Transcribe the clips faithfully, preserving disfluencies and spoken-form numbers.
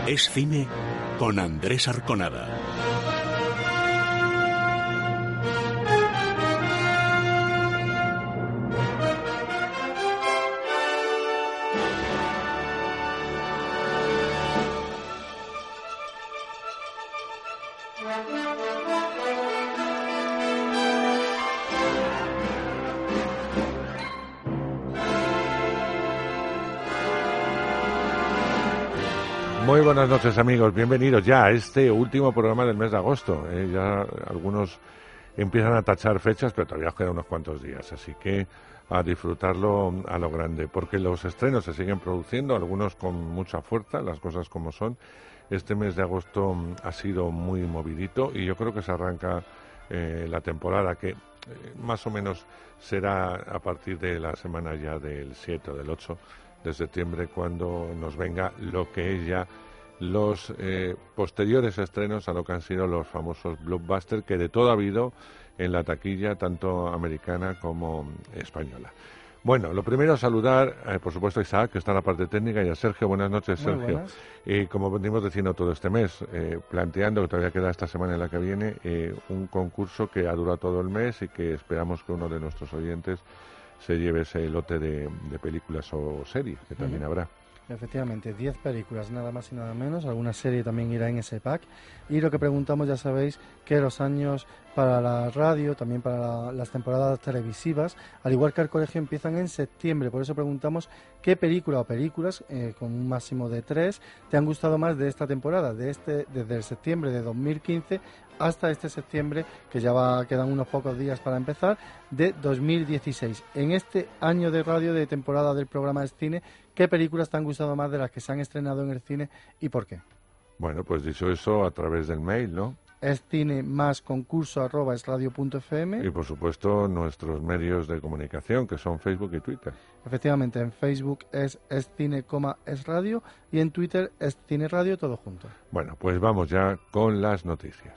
Es cine con Andrés Arconada. Muy buenas noches, amigos, bienvenidos ya a este último programa del mes de agosto. Eh, ya algunos empiezan a tachar fechas, pero todavía quedan unos cuantos días, así que a disfrutarlo a lo grande, porque los estrenos se siguen produciendo, algunos con mucha fuerza, las cosas como son. Este mes de agosto ha sido muy movidito y yo creo que se arranca eh, la temporada, que eh, más o menos será a partir de la semana ya del siete o del ocho de septiembre, cuando nos venga lo que es ya los eh, posteriores estrenos a lo que han sido los famosos blockbusters, que de todo ha habido en la taquilla, tanto americana como española. Bueno, lo primero saludar, eh, por supuesto, a Isaac, que está en la parte técnica, y a Sergio. Buenas noches, Muy Sergio. buenas. Eh, como venimos diciendo todo este mes, eh, planteando que todavía queda esta semana en la que viene, eh, un concurso que ha durado todo el mes y que esperamos que uno de nuestros oyentes se lleve ese lote de, de películas o series, que también uh-huh. habrá. Efectivamente, diez películas, nada más y nada menos. Alguna serie también irá en ese pack. Y lo que preguntamos, ya sabéis, que los años para la radio, también para la, las temporadas televisivas, al igual que el colegio, empiezan en septiembre. Por eso preguntamos qué película o películas, eh, con un máximo de tres, te han gustado más de esta temporada, de este desde el septiembre de dos mil quince hasta este septiembre, que ya va, quedan unos pocos días para empezar, de dos mil dieciséis. En este año de radio de temporada del programa de cine, ¿qué películas te han gustado más de las que se han estrenado en el cine y por qué? Bueno, pues dicho eso, a través del mail, ¿no? Es cine más concurso arroba es radio punto f m. Y por supuesto nuestros medios de comunicación, que son Facebook y Twitter. Efectivamente, en Facebook es es cine, es radio, y en Twitter es cine radio, todo junto. Bueno, pues vamos ya con las noticias.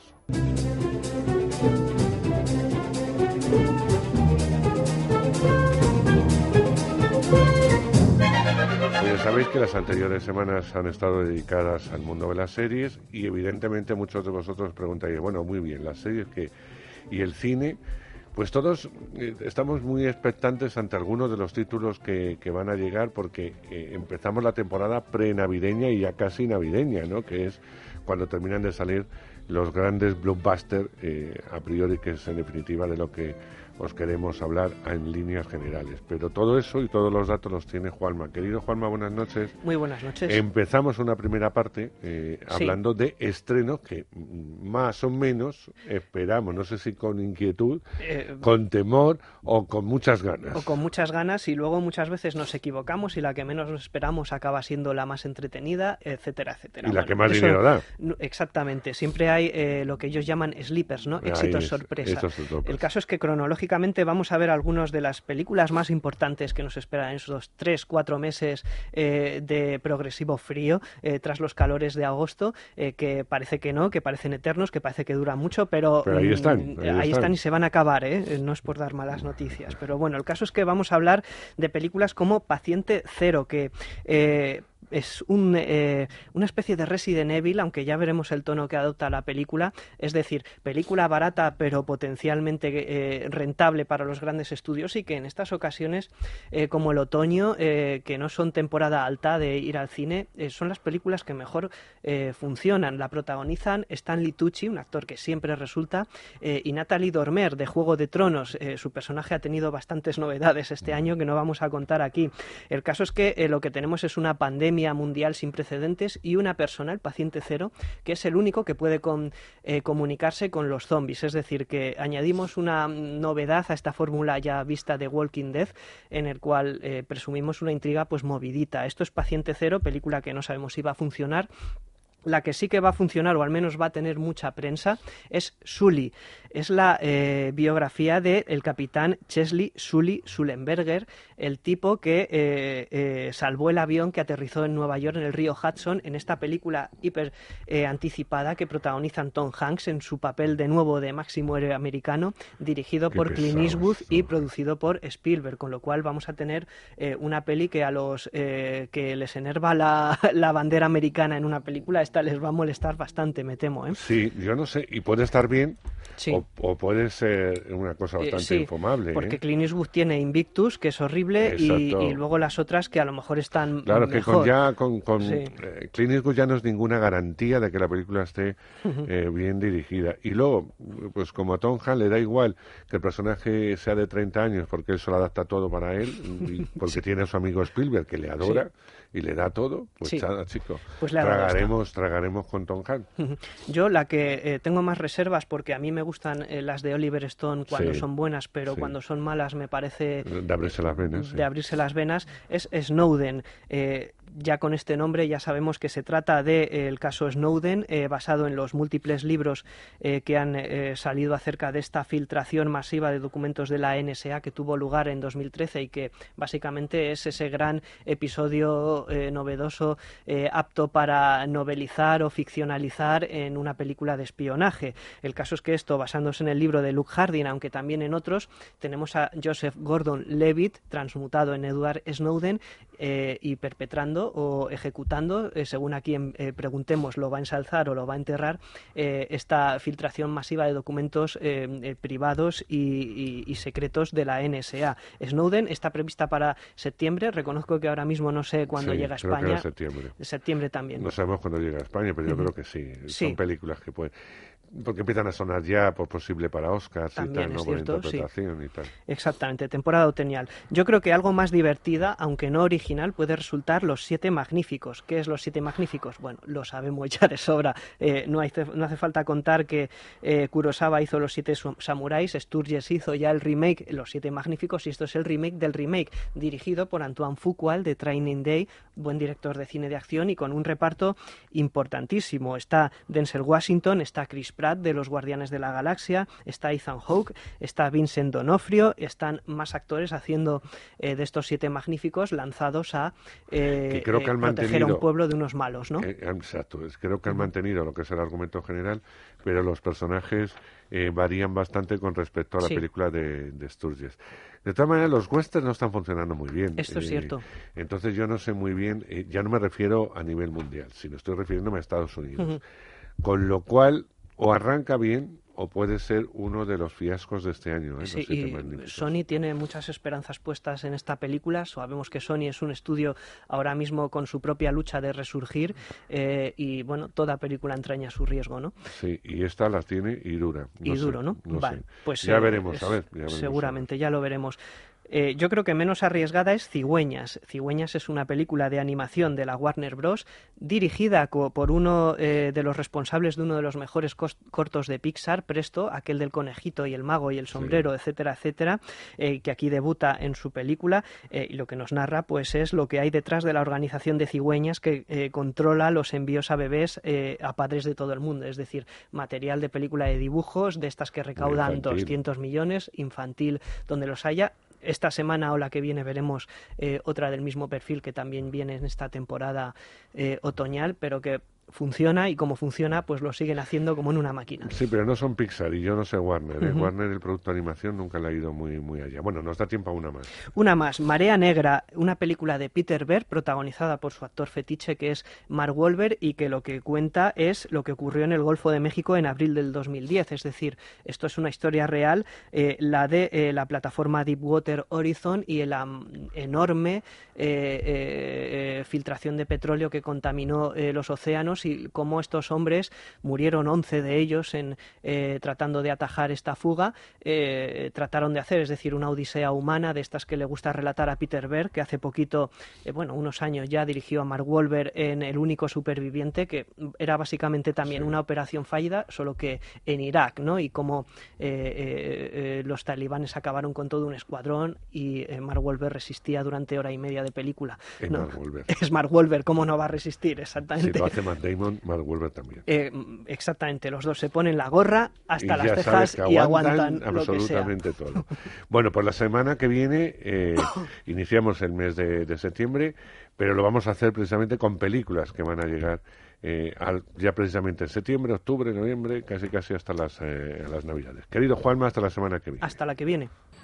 Ya sabéis que las anteriores semanas han estado dedicadas al mundo de las series y evidentemente muchos de vosotros preguntáis, bueno, muy bien, las series que y el cine, pues todos eh, estamos muy expectantes ante algunos de los títulos que, que van a llegar, porque eh, empezamos la temporada pre-navideña y ya casi navideña, ¿no? Que es cuando terminan de salir los grandes blockbusters, eh, a priori, que es en definitiva de lo que os queremos hablar en líneas generales. Pero todo eso y todos los datos los tiene Juanma. Querido Juanma, buenas noches. Muy buenas noches. Empezamos una primera parte eh, hablando sí. de estrenos que más o menos esperamos, no sé si con inquietud, eh, con temor o con muchas ganas. O con muchas ganas, y luego muchas veces nos equivocamos y la que menos nos esperamos acaba siendo la más entretenida, etcétera, etcétera. Y la bueno, que más eso, dinero da. Exactamente. Siempre hay eh, lo que ellos llaman sleepers, ¿no? Éxitos sorpresa. El caso es que cronológicamente vamos a ver algunas de las películas más importantes que nos esperan en esos tres, cuatro meses eh, de progresivo frío, eh, tras los calores de agosto, eh, que parece que no, que parecen eternos, que parece que duran mucho, pero, pero ahí están. Ahí, ahí están. están y se van a acabar, ¿eh? No es por dar malas noticias. Pero bueno, el caso es que vamos a hablar de películas como Paciente Cero, que Eh, es un, eh, una especie de Resident Evil, aunque ya veremos el tono que adopta la película, es decir, película barata pero potencialmente eh, rentable para los grandes estudios, y que en estas ocasiones, eh, como el otoño, eh, que no son temporada alta de ir al cine, eh, son las películas que mejor eh, funcionan. La protagonizan Stanley Tucci, un actor que siempre resulta, eh, y Natalie Dormer, de Juego de Tronos. Eh, su personaje ha tenido bastantes novedades este año que no vamos a contar aquí. El caso es que eh, lo que tenemos es una pandemia mundial sin precedentes y una persona, el paciente cero, que es el único que puede con, eh, comunicarse con los zombies. Es decir, que añadimos una novedad a esta fórmula ya vista de Walking Dead, en el cual eh, presumimos una intriga pues movidita. Esto es Paciente Cero, película que no sabemos si va a funcionar. La que sí que va a funcionar, o al menos va a tener mucha prensa, es Sully. Es la eh, biografía del capitán Chesley Sully Sullenberger, el tipo que eh, eh, salvó el avión que aterrizó en Nueva York en el río Hudson, en esta película hiper eh, anticipada que protagonizan Tom Hanks en su papel de nuevo de máximo héroe americano, dirigido Qué por pesado Clint Eastwood esto. y producido por Spielberg, con lo cual vamos a tener eh, una peli que a los eh, que les enerva la, la bandera americana en una película, esta les va a molestar bastante, me temo, ¿eh? Sí, yo no sé, y puede estar bien Sí. o, o puede ser una cosa Eh, bastante sí, infumable. porque ¿eh? Clint Eastwood tiene Invictus, que es horrible, y, Exacto. y luego las otras que a lo mejor están Claro, que mejor. con ya con, con Sí. eh, Clint Eastwood ya no es ninguna garantía de que la película esté eh, bien dirigida. Y luego, pues como a Tom Hanks le da igual que el personaje sea de treinta años, porque él se lo adapta todo para él, y porque Sí. tiene a su amigo Spielberg, que le adora y le da todo, pues Sí. chada, chico. Pues le ha dado tragaremos, tragaremos con Tom Hanks. Yo la que eh, tengo más reservas, porque a mí me gustan eh, las de Oliver Stone cuando Sí, son buenas, pero sí. cuando son malas me parece De abrirse las venas. sí. de abrirse las venas, es Snowden. Eh, ya con este nombre ya sabemos que se trata del de, eh, caso Snowden, eh, basado en los múltiples libros eh, que han eh, salido acerca de esta filtración masiva de documentos de la N S A que tuvo lugar en dos mil trece y que básicamente es ese gran episodio eh, novedoso eh, apto para novelizar o ficcionalizar en una película de espionaje. El caso es que esto, basándose en el libro de Luke Hardin, aunque también en otros, tenemos a Joseph Gordon-Levitt, transmutado en Edward Snowden, eh, y perpetrando o ejecutando, eh, según a quien eh, preguntemos, lo va a ensalzar o lo va a enterrar, eh, esta filtración masiva de documentos eh, eh, privados y, y, y secretos de la N S A. Snowden está prevista para septiembre, reconozco que ahora mismo no sé cuándo Sí, llega a creo que España. era septiembre. Septiembre también. No sabemos cuándo llega a España, pero yo Ujú. creo que sí. Sí. Son películas que pueden... Porque empiezan a sonar ya por posible para Oscars y También tal, es ¿no? Por cierto, sí. interpretación y tal. Exactamente, temporada otoñal. Yo creo que algo más divertida, aunque no original, puede resultar Los Siete Magníficos. ¿Qué es Los Siete Magníficos? Bueno, lo sabemos ya de sobra. Eh, no, hay, no hace falta contar que eh, Kurosawa hizo Los Siete Samuráis, Sturges hizo ya el remake Los Siete Magníficos, y esto es el remake del remake, dirigido por Antoine Fuqua de Training Day, buen director de cine de acción y con un reparto importantísimo. Está Denzel Washington, está Chris Pratt de Los Guardianes de la Galaxia, está Ethan Hawke, está Vincent D'Onofrio, están más actores haciendo eh, de estos siete magníficos lanzados a eh, Que creo que eh, han proteger mantenido- a un pueblo de unos malos, ¿no? Eh, exacto, es- creo que han mantenido lo que es el argumento general, pero los personajes eh, varían bastante con respecto a la Sí. película de, de Sturges. De todas maneras, los westerns no están funcionando muy bien. Esto es cierto. Entonces yo no sé muy bien, eh, ya no me refiero a nivel mundial, sino estoy refiriéndome a Estados Unidos. Ujú. Con lo cual, o arranca bien o puede ser uno de los fiascos de este año. ¿eh? Sí, Los Siete y Magníficos. Sony tiene muchas esperanzas puestas en esta película. Sabemos que Sony es un estudio ahora mismo con su propia lucha de resurgir, eh, y bueno, toda película entraña su riesgo, ¿no? Sí, y esta las tiene y dura. Y sé, duro, ¿no? Vale, sé. pues ya eh, veremos, es- a ver. ya veremos, seguramente, ya lo veremos. Eh, yo creo que menos arriesgada es Cigüeñas. Cigüeñas es una película de animación de la Warner Bros. Dirigida co- por uno eh, de los responsables de uno de los mejores cos- cortos de Pixar, Presto, aquel del conejito y el mago y el sombrero, etcétera, etcétera, eh, que aquí debuta en su película, eh, y lo que nos narra pues es lo que hay detrás de la organización de Cigüeñas que eh, controla los envíos a bebés eh, a padres de todo el mundo, es decir, material de película de dibujos, de estas que recaudan Infantil. doscientos millones, infantil, donde los haya. Esta semana o la que viene veremos eh, otra del mismo perfil que también viene en esta temporada eh, otoñal, pero que funciona, y como funciona pues lo siguen haciendo como en una máquina. Sí, pero no son Pixar y yo no sé Warner. ¿eh? Ujú. Warner, el producto de animación, nunca le ha ido muy, muy allá. Bueno, nos da tiempo a una más. Una más, Marea Negra, una película de Peter Berg protagonizada por su actor fetiche que es Mark Wahlberg, y que lo que cuenta es lo que ocurrió en el Golfo de México en abril del dos mil diez, es decir, esto es una historia real, eh, la de eh, la plataforma Deepwater Horizon y la mm, enorme eh, eh, eh, filtración de petróleo que contaminó eh, los océanos, y cómo estos hombres, murieron once de ellos en eh, tratando de atajar esta fuga, eh, trataron de hacer, es decir, una odisea humana de estas que le gusta relatar a Peter Berg, que hace poquito, eh, bueno, unos años ya dirigió a Mark Wahlberg en El único superviviente, que era básicamente también Sí. una operación fallida, solo que en Irak, ¿no? Y cómo eh, eh, eh, los talibanes acabaron con todo un escuadrón, y eh, Mark Wahlberg resistía durante hora y media de película. Es ¿no? Mark Wahlberg. Es Mark Wahlberg, ¿cómo no va a resistir? Si Exactamente. lo hace Matt Damon, Mark Wahlberg también. Eh, exactamente, los dos se ponen la gorra hasta y las ya cejas sabes que y aguantan aguantan absolutamente lo que sea. todo. Bueno, pues la semana que viene eh, iniciamos el mes de, de septiembre, pero lo vamos a hacer precisamente con películas que van a llegar eh, al, ya precisamente en septiembre, octubre, noviembre, casi casi hasta las, eh, las Navidades. Querido Juanma, hasta la semana que viene. Hasta la que viene.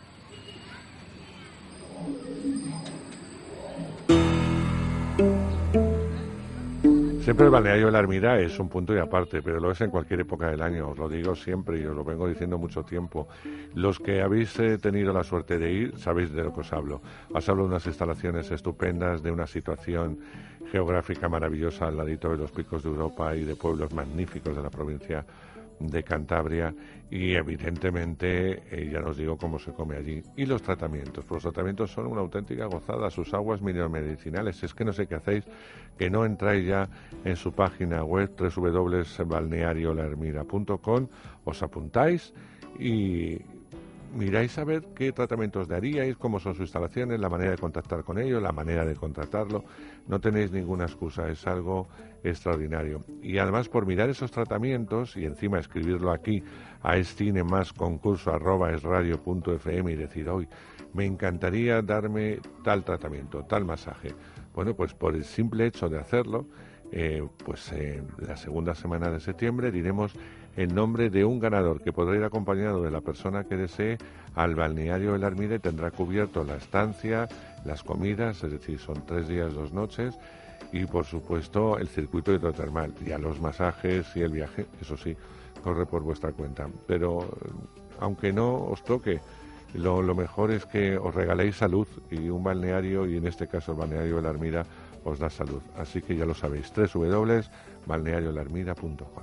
Siempre el balneario de la Ermida es un punto y aparte, pero lo es en cualquier época del año, os lo digo siempre y os lo vengo diciendo mucho tiempo. Los que habéis eh, tenido la suerte de ir, sabéis de lo que os hablo. Os hablo de unas instalaciones estupendas, de una situación geográfica maravillosa al ladito de los picos de Europa y de pueblos magníficos de la provincia de Cantabria y evidentemente eh, ya os digo cómo se come allí y los tratamientos, pues los tratamientos son una auténtica gozada, sus aguas mineromedicinales, es que no sé qué hacéis que no entráis ya en su página web doble u doble u doble u punto balneario la ermida punto com, os apuntáis y miráis a ver qué tratamientos daríais, cómo son sus instalaciones, la manera de contactar con ellos, la manera de contratarlo. No tenéis ninguna excusa, es algo extraordinario. Y además por mirar esos tratamientos y encima escribirlo aquí a escinemasconcurso arroba esradio punto f m y decir hoy me encantaría darme tal tratamiento, tal masaje. Bueno, pues por el simple hecho de hacerlo, eh, pues en eh, la segunda semana de septiembre diremos el nombre de un ganador que podrá ir acompañado de la persona que desee al balneario de la Ermida y tendrá cubierto la estancia, las comidas, es decir, son tres días, dos noches, y por supuesto el circuito hidrotermal, y a los masajes y el viaje, eso sí, corre por vuestra cuenta. Pero aunque no os toque, lo, lo mejor es que os regaléis salud y un balneario, y en este caso el balneario de la Ermida, os da salud. Así que ya lo sabéis, doble u doble u doble u punto balneario la ermida punto com.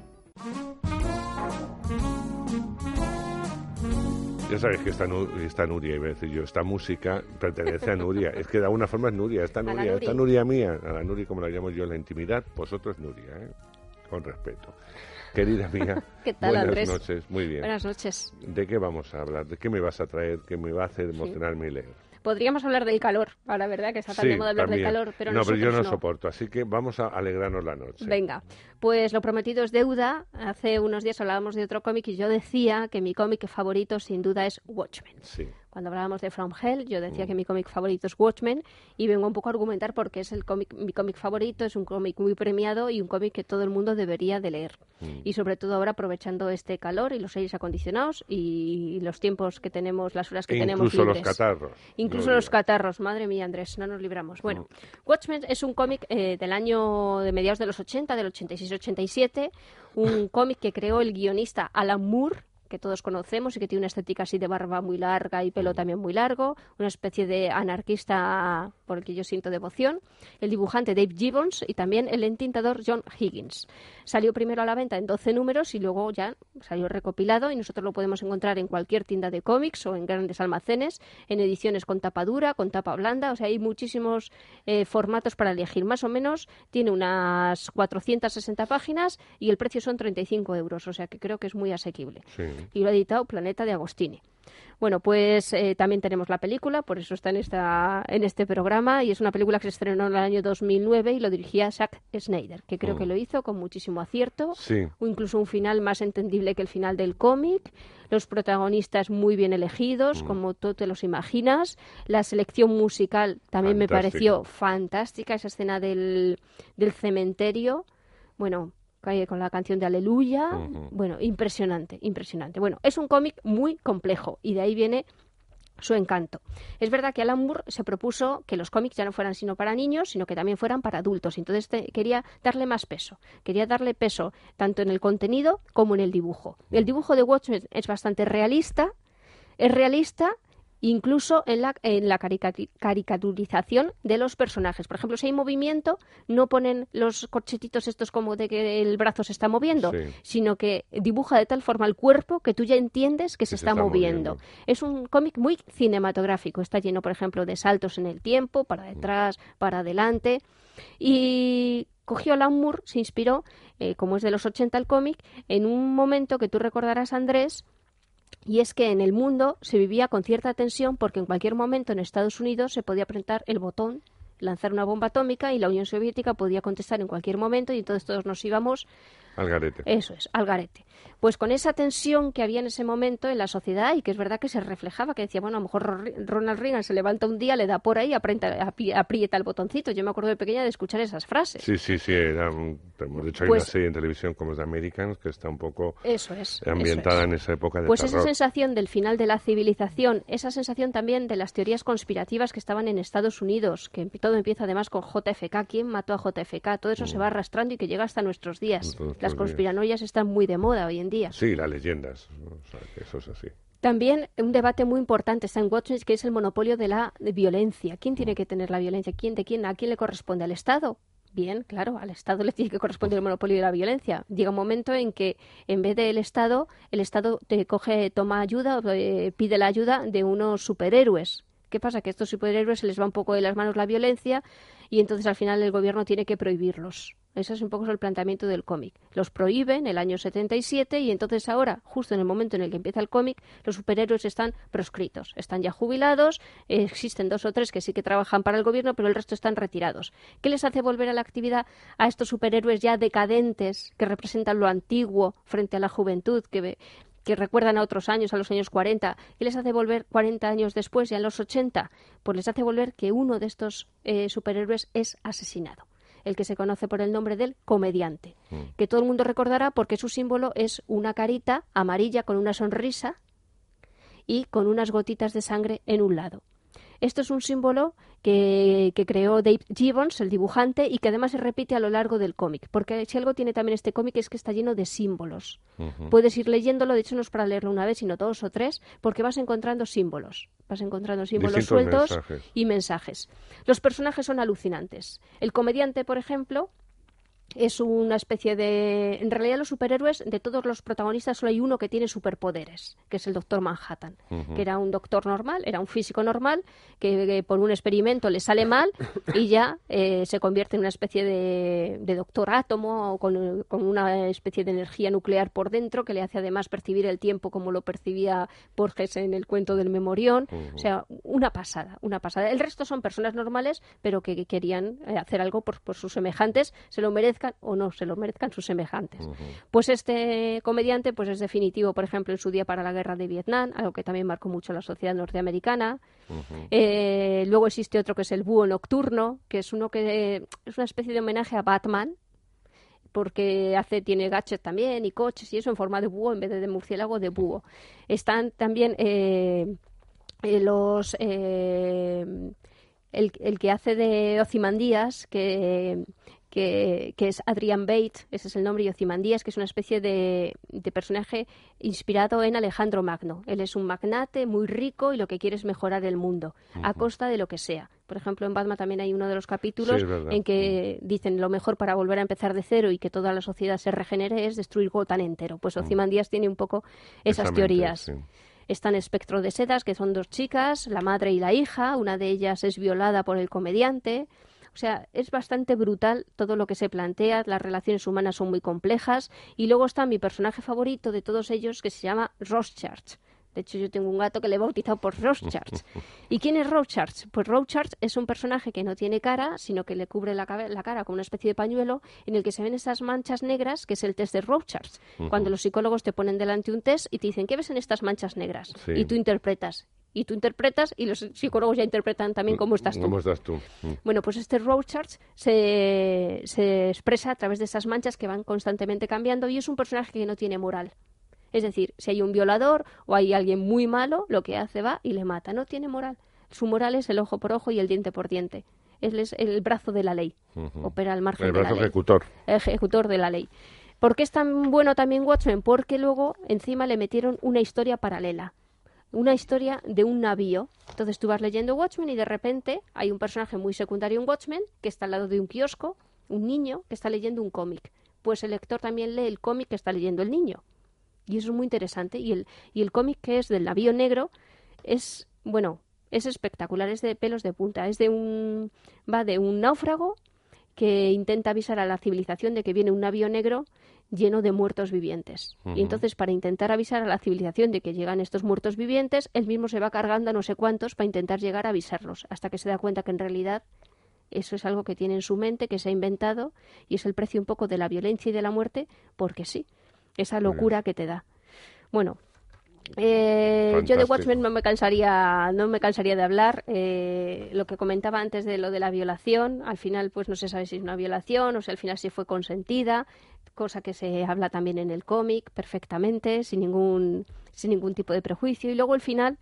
Ya sabéis que esta, esta Nuria, iba a decir yo, esta música pertenece a Nuria. Es que de alguna forma es Nuria, esta Nuria, Nuri. esta Nuria mía, a la Nuria como la llamo yo en la intimidad, vosotros Nuria, ¿eh? Con respeto. Querida mía, ¿qué tal, buenas Andrés? noches, muy bien. Buenas noches. ¿De qué vamos a hablar? ¿De qué me vas a traer? ¿Qué me va a hacer emocionarme y leer? Podríamos hablar del calor, ahora, ¿verdad? Que está tan Sí, de moda hablar también. del calor, pero no, pero yo no, nosotros no soporto, así que vamos a alegrarnos la noche. Venga, pues lo prometido es deuda. Hace unos días hablábamos de otro cómic y yo decía que mi cómic favorito sin duda es Watchmen. Sí. Cuando hablábamos de From Hell, yo decía Mm. que mi cómic favorito es Watchmen y vengo un poco a argumentar porque es el cómic, mi cómic favorito, es un cómic muy premiado y un cómic que todo el mundo debería de leer. Mm. Y sobre todo ahora aprovechando este calor y los aires acondicionados y los tiempos que tenemos, las horas que E tenemos incluso libres. los catarros. Incluso no los digas. catarros, madre mía, Andrés, no nos libramos. Bueno, Watchmen es un cómic eh, del año de mediados de los ochenta, del ochenta y seis ochenta y siete, un cómic que creó el guionista Alan Moore, que todos conocemos y que tiene una estética así de barba muy larga y pelo también muy largo, una especie de anarquista por el que yo siento devoción, el dibujante Dave Gibbons y también el entintador John Higgins. Salió primero a la venta en doce números y luego ya salió recopilado y nosotros lo podemos encontrar en cualquier tienda de cómics o en grandes almacenes, en ediciones con tapa dura, con tapa blanda, o sea, hay muchísimos eh, formatos para elegir. Más o menos tiene unas cuatrocientas sesenta páginas y el precio son treinta y cinco euros, o sea que creo que es muy asequible. Sí. Y lo ha editado Planeta de Agostini. Bueno, pues eh, también tenemos la película, por eso está en, esta, en este programa, y es una película que se estrenó en el año dos mil nueve y lo dirigía Zack Snyder, que creo Mm. que lo hizo con muchísimo acierto, Sí. o incluso un final más entendible que el final del cómic, los protagonistas muy bien elegidos, Mm. como tú te los imaginas, la selección musical también me Fantástica. pareció fantástica, esa escena del, del cementerio, bueno, con la canción de Aleluya, Ujú. bueno, impresionante, impresionante. Bueno, es un cómic muy complejo y de ahí viene su encanto. Es verdad que Alan Moore se propuso que los cómics ya no fueran sino para niños, sino que también fueran para adultos. Entonces te- quería darle más peso. Quería darle peso tanto en el contenido como en el dibujo. El dibujo de Watchmen es bastante realista, es realista incluso en la, en la caricati- caricaturización de los personajes. Por ejemplo, si hay movimiento, no ponen los corchetitos estos como de que el brazo se está moviendo, Sí. sino que dibuja de tal forma el cuerpo que tú ya entiendes que se, se está, está moviendo. moviendo. Es un cómic muy cinematográfico. Está lleno, por ejemplo, de saltos en el tiempo, para detrás, para adelante. Y cogió Alan Moore, se inspiró, eh, como es de los ochenta el cómic, en un momento que tú recordarás, Andrés, y es que en el mundo se vivía con cierta tensión porque en cualquier momento en Estados Unidos se podía apretar el botón lanzar una bomba atómica y la Unión Soviética podía contestar en cualquier momento y entonces todos nos íbamos... Al garete. Eso es, al garete. Pues con esa tensión que había en ese momento en la sociedad y que es verdad que se reflejaba, que decía, bueno, a lo mejor Ronald Reagan se levanta un día, le da por ahí, aprieta, aprieta el botoncito. Yo me acuerdo de pequeña de escuchar esas frases. Sí, sí, sí. Era un, de hecho hay pues, una serie en televisión como es The Americans que está un poco eso es, ambientada eso es. en esa época de Pues terror. Esa sensación del final de la civilización, esa sensación también de las teorías conspirativas que estaban en Estados Unidos, que todo empieza además con J F K. ¿Quién mató a J F K? Todo eso mm. se va arrastrando y que llega hasta nuestros días. Nuestros las conspiranoias días. Están muy de moda hoy en día. Sí, las leyendas. O sea, que eso es así. También un debate muy importante está en Watchmen, que es el monopolio de la violencia. ¿Quién tiene que tener la violencia? ¿Quién de quién? ¿A quién le corresponde? ¿Al Estado? Bien, claro, al Estado le tiene que corresponder el monopolio de la violencia. Llega un momento en que, en vez del Estado, el Estado te coge, toma ayuda, eh, pide la ayuda de unos superhéroes. ¿Qué pasa? Que a estos superhéroes se les va un poco de las manos la violencia y entonces al final el gobierno tiene que prohibirlos. Ese es un poco el planteamiento del cómic. Los prohíben en el año setenta y siete y entonces ahora, justo en el momento en el que empieza el cómic, los superhéroes están proscritos. Están ya jubilados, eh, existen dos o tres que sí que trabajan para el gobierno, pero el resto están retirados. ¿Qué les hace volver a la actividad a estos superhéroes ya decadentes que representan lo antiguo frente a la juventud, que que recuerdan a otros años, a los años cuarenta? ¿Qué les hace volver cuarenta años después, ya en los ochenta? Pues les hace volver que uno de estos eh, superhéroes es asesinado. El que se conoce por el nombre del comediante, mm. que todo el mundo recordará porque su símbolo es una carita amarilla con una sonrisa y con unas gotitas de sangre en un lado. Esto es un símbolo que, que creó Dave Gibbons, el dibujante, y que además se repite a lo largo del cómic, porque si algo tiene también este cómic es que está lleno de símbolos. Uh-huh. Puedes ir leyéndolo, de hecho no es para leerlo una vez, sino dos o tres, porque vas encontrando símbolos. Vas encontrando símbolos distintos sueltos mensajes. Y mensajes. Los personajes son alucinantes. El comediante, por ejemplo, es una especie de... En realidad los superhéroes, de todos los protagonistas, solo hay uno que tiene superpoderes, que es el Doctor Manhattan, uh-huh. que era un doctor normal, era un físico normal, que, que por un experimento le sale mal y ya eh, se convierte en una especie de, de doctor átomo con, con una especie de energía nuclear por dentro que le hace además percibir el tiempo como lo percibía Borges en el cuento del Memorión. Uh-huh. O sea, una pasada, una pasada. El resto son personas normales, pero que, que querían hacer algo por, por sus semejantes, se lo merezcan o no se lo merezcan sus semejantes. Uh-huh. Pues este comediante pues es definitivo, por ejemplo, en su día para la guerra de Vietnam, algo que también marcó mucho a la sociedad norteamericana. Uh-huh. Eh, luego existe otro que es el búho nocturno, que es uno que eh, es una especie de homenaje a Batman, porque hace tiene gadgets también y coches y eso en forma de búho en vez de, de murciélago, de búho. Están también eh, eh, los... Eh, el, el que hace de Ozymandias, que... Que, que es Adrian Bate, ese es el nombre, y Ozymandias, que es una especie de, de personaje inspirado en Alejandro Magno. Él es un magnate muy rico y lo que quiere es mejorar el mundo, uh-huh. a costa de lo que sea. Por ejemplo, en Batman también hay uno de los capítulos sí, en que uh-huh. dicen lo mejor para volver a empezar de cero y que toda la sociedad se regenere es destruir Gotham entero. Pues Ozymandias uh-huh. tiene un poco esas Esa teorías. Mente, sí. Están Espectro de Sedas, que son dos chicas, la madre y la hija. Una de ellas es violada por el comediante. O sea, es bastante brutal todo lo que se plantea, las relaciones humanas son muy complejas y luego está mi personaje favorito de todos ellos que se llama Rorschach. De hecho, yo tengo un gato que le he bautizado por Rorschach. ¿Y quién es Rorschach? Pues Rorschach es un personaje que no tiene cara, sino que le cubre la, cabe- la cara con una especie de pañuelo en el que se ven esas manchas negras, que es el test de Rorschach. Uh-huh. Cuando los psicólogos te ponen delante un test y te dicen, ¿qué ves en estas manchas negras? Sí. Y tú interpretas. Y tú interpretas y los psicólogos ya interpretan también cómo estás tú. ¿Cómo estás tú? Bueno, pues este Rorschach se, se expresa a través de esas manchas que van constantemente cambiando y es un personaje que no tiene moral. Es decir, si hay un violador o hay alguien muy malo, lo que hace va y le mata. No tiene moral. Su moral es el ojo por ojo y el diente por diente. Él es el brazo de la ley. Uh-huh. Opera al margen el de la ley. El brazo ejecutor. Ejecutor de la ley. ¿Por qué es tan bueno también Watchmen? Porque luego encima le metieron una historia paralela. Una historia de un navío. Entonces tú vas leyendo Watchmen y de repente hay un personaje muy secundario en Watchmen que está al lado de un kiosco, un niño que está leyendo un cómic. Pues el lector también lee el cómic que está leyendo el niño. Y eso es muy interesante. Y el, y el cómic que es del navío negro es, bueno, es espectacular. Es de pelos de punta. Es de un, va de un náufrago que intenta avisar a la civilización de que viene un navío negro lleno de muertos vivientes. Uh-huh. Y entonces, para intentar avisar a la civilización de que llegan estos muertos vivientes, él mismo se va cargando a no sé cuántos para intentar llegar a avisarlos, hasta que se da cuenta que en realidad Eso es algo que tiene en su mente, que se ha inventado, y es el precio un poco de la violencia y de la muerte, porque sí, esa locura que te da. Bueno, eh, yo de Watchmen no me cansaría, no me cansaría de hablar. Eh, lo que comentaba antes de lo de la violación, al final pues no se sabe si es una violación o si al final si fue consentida, cosa que se habla también en el cómic perfectamente, sin ningún, sin ningún tipo de prejuicio. Y luego el final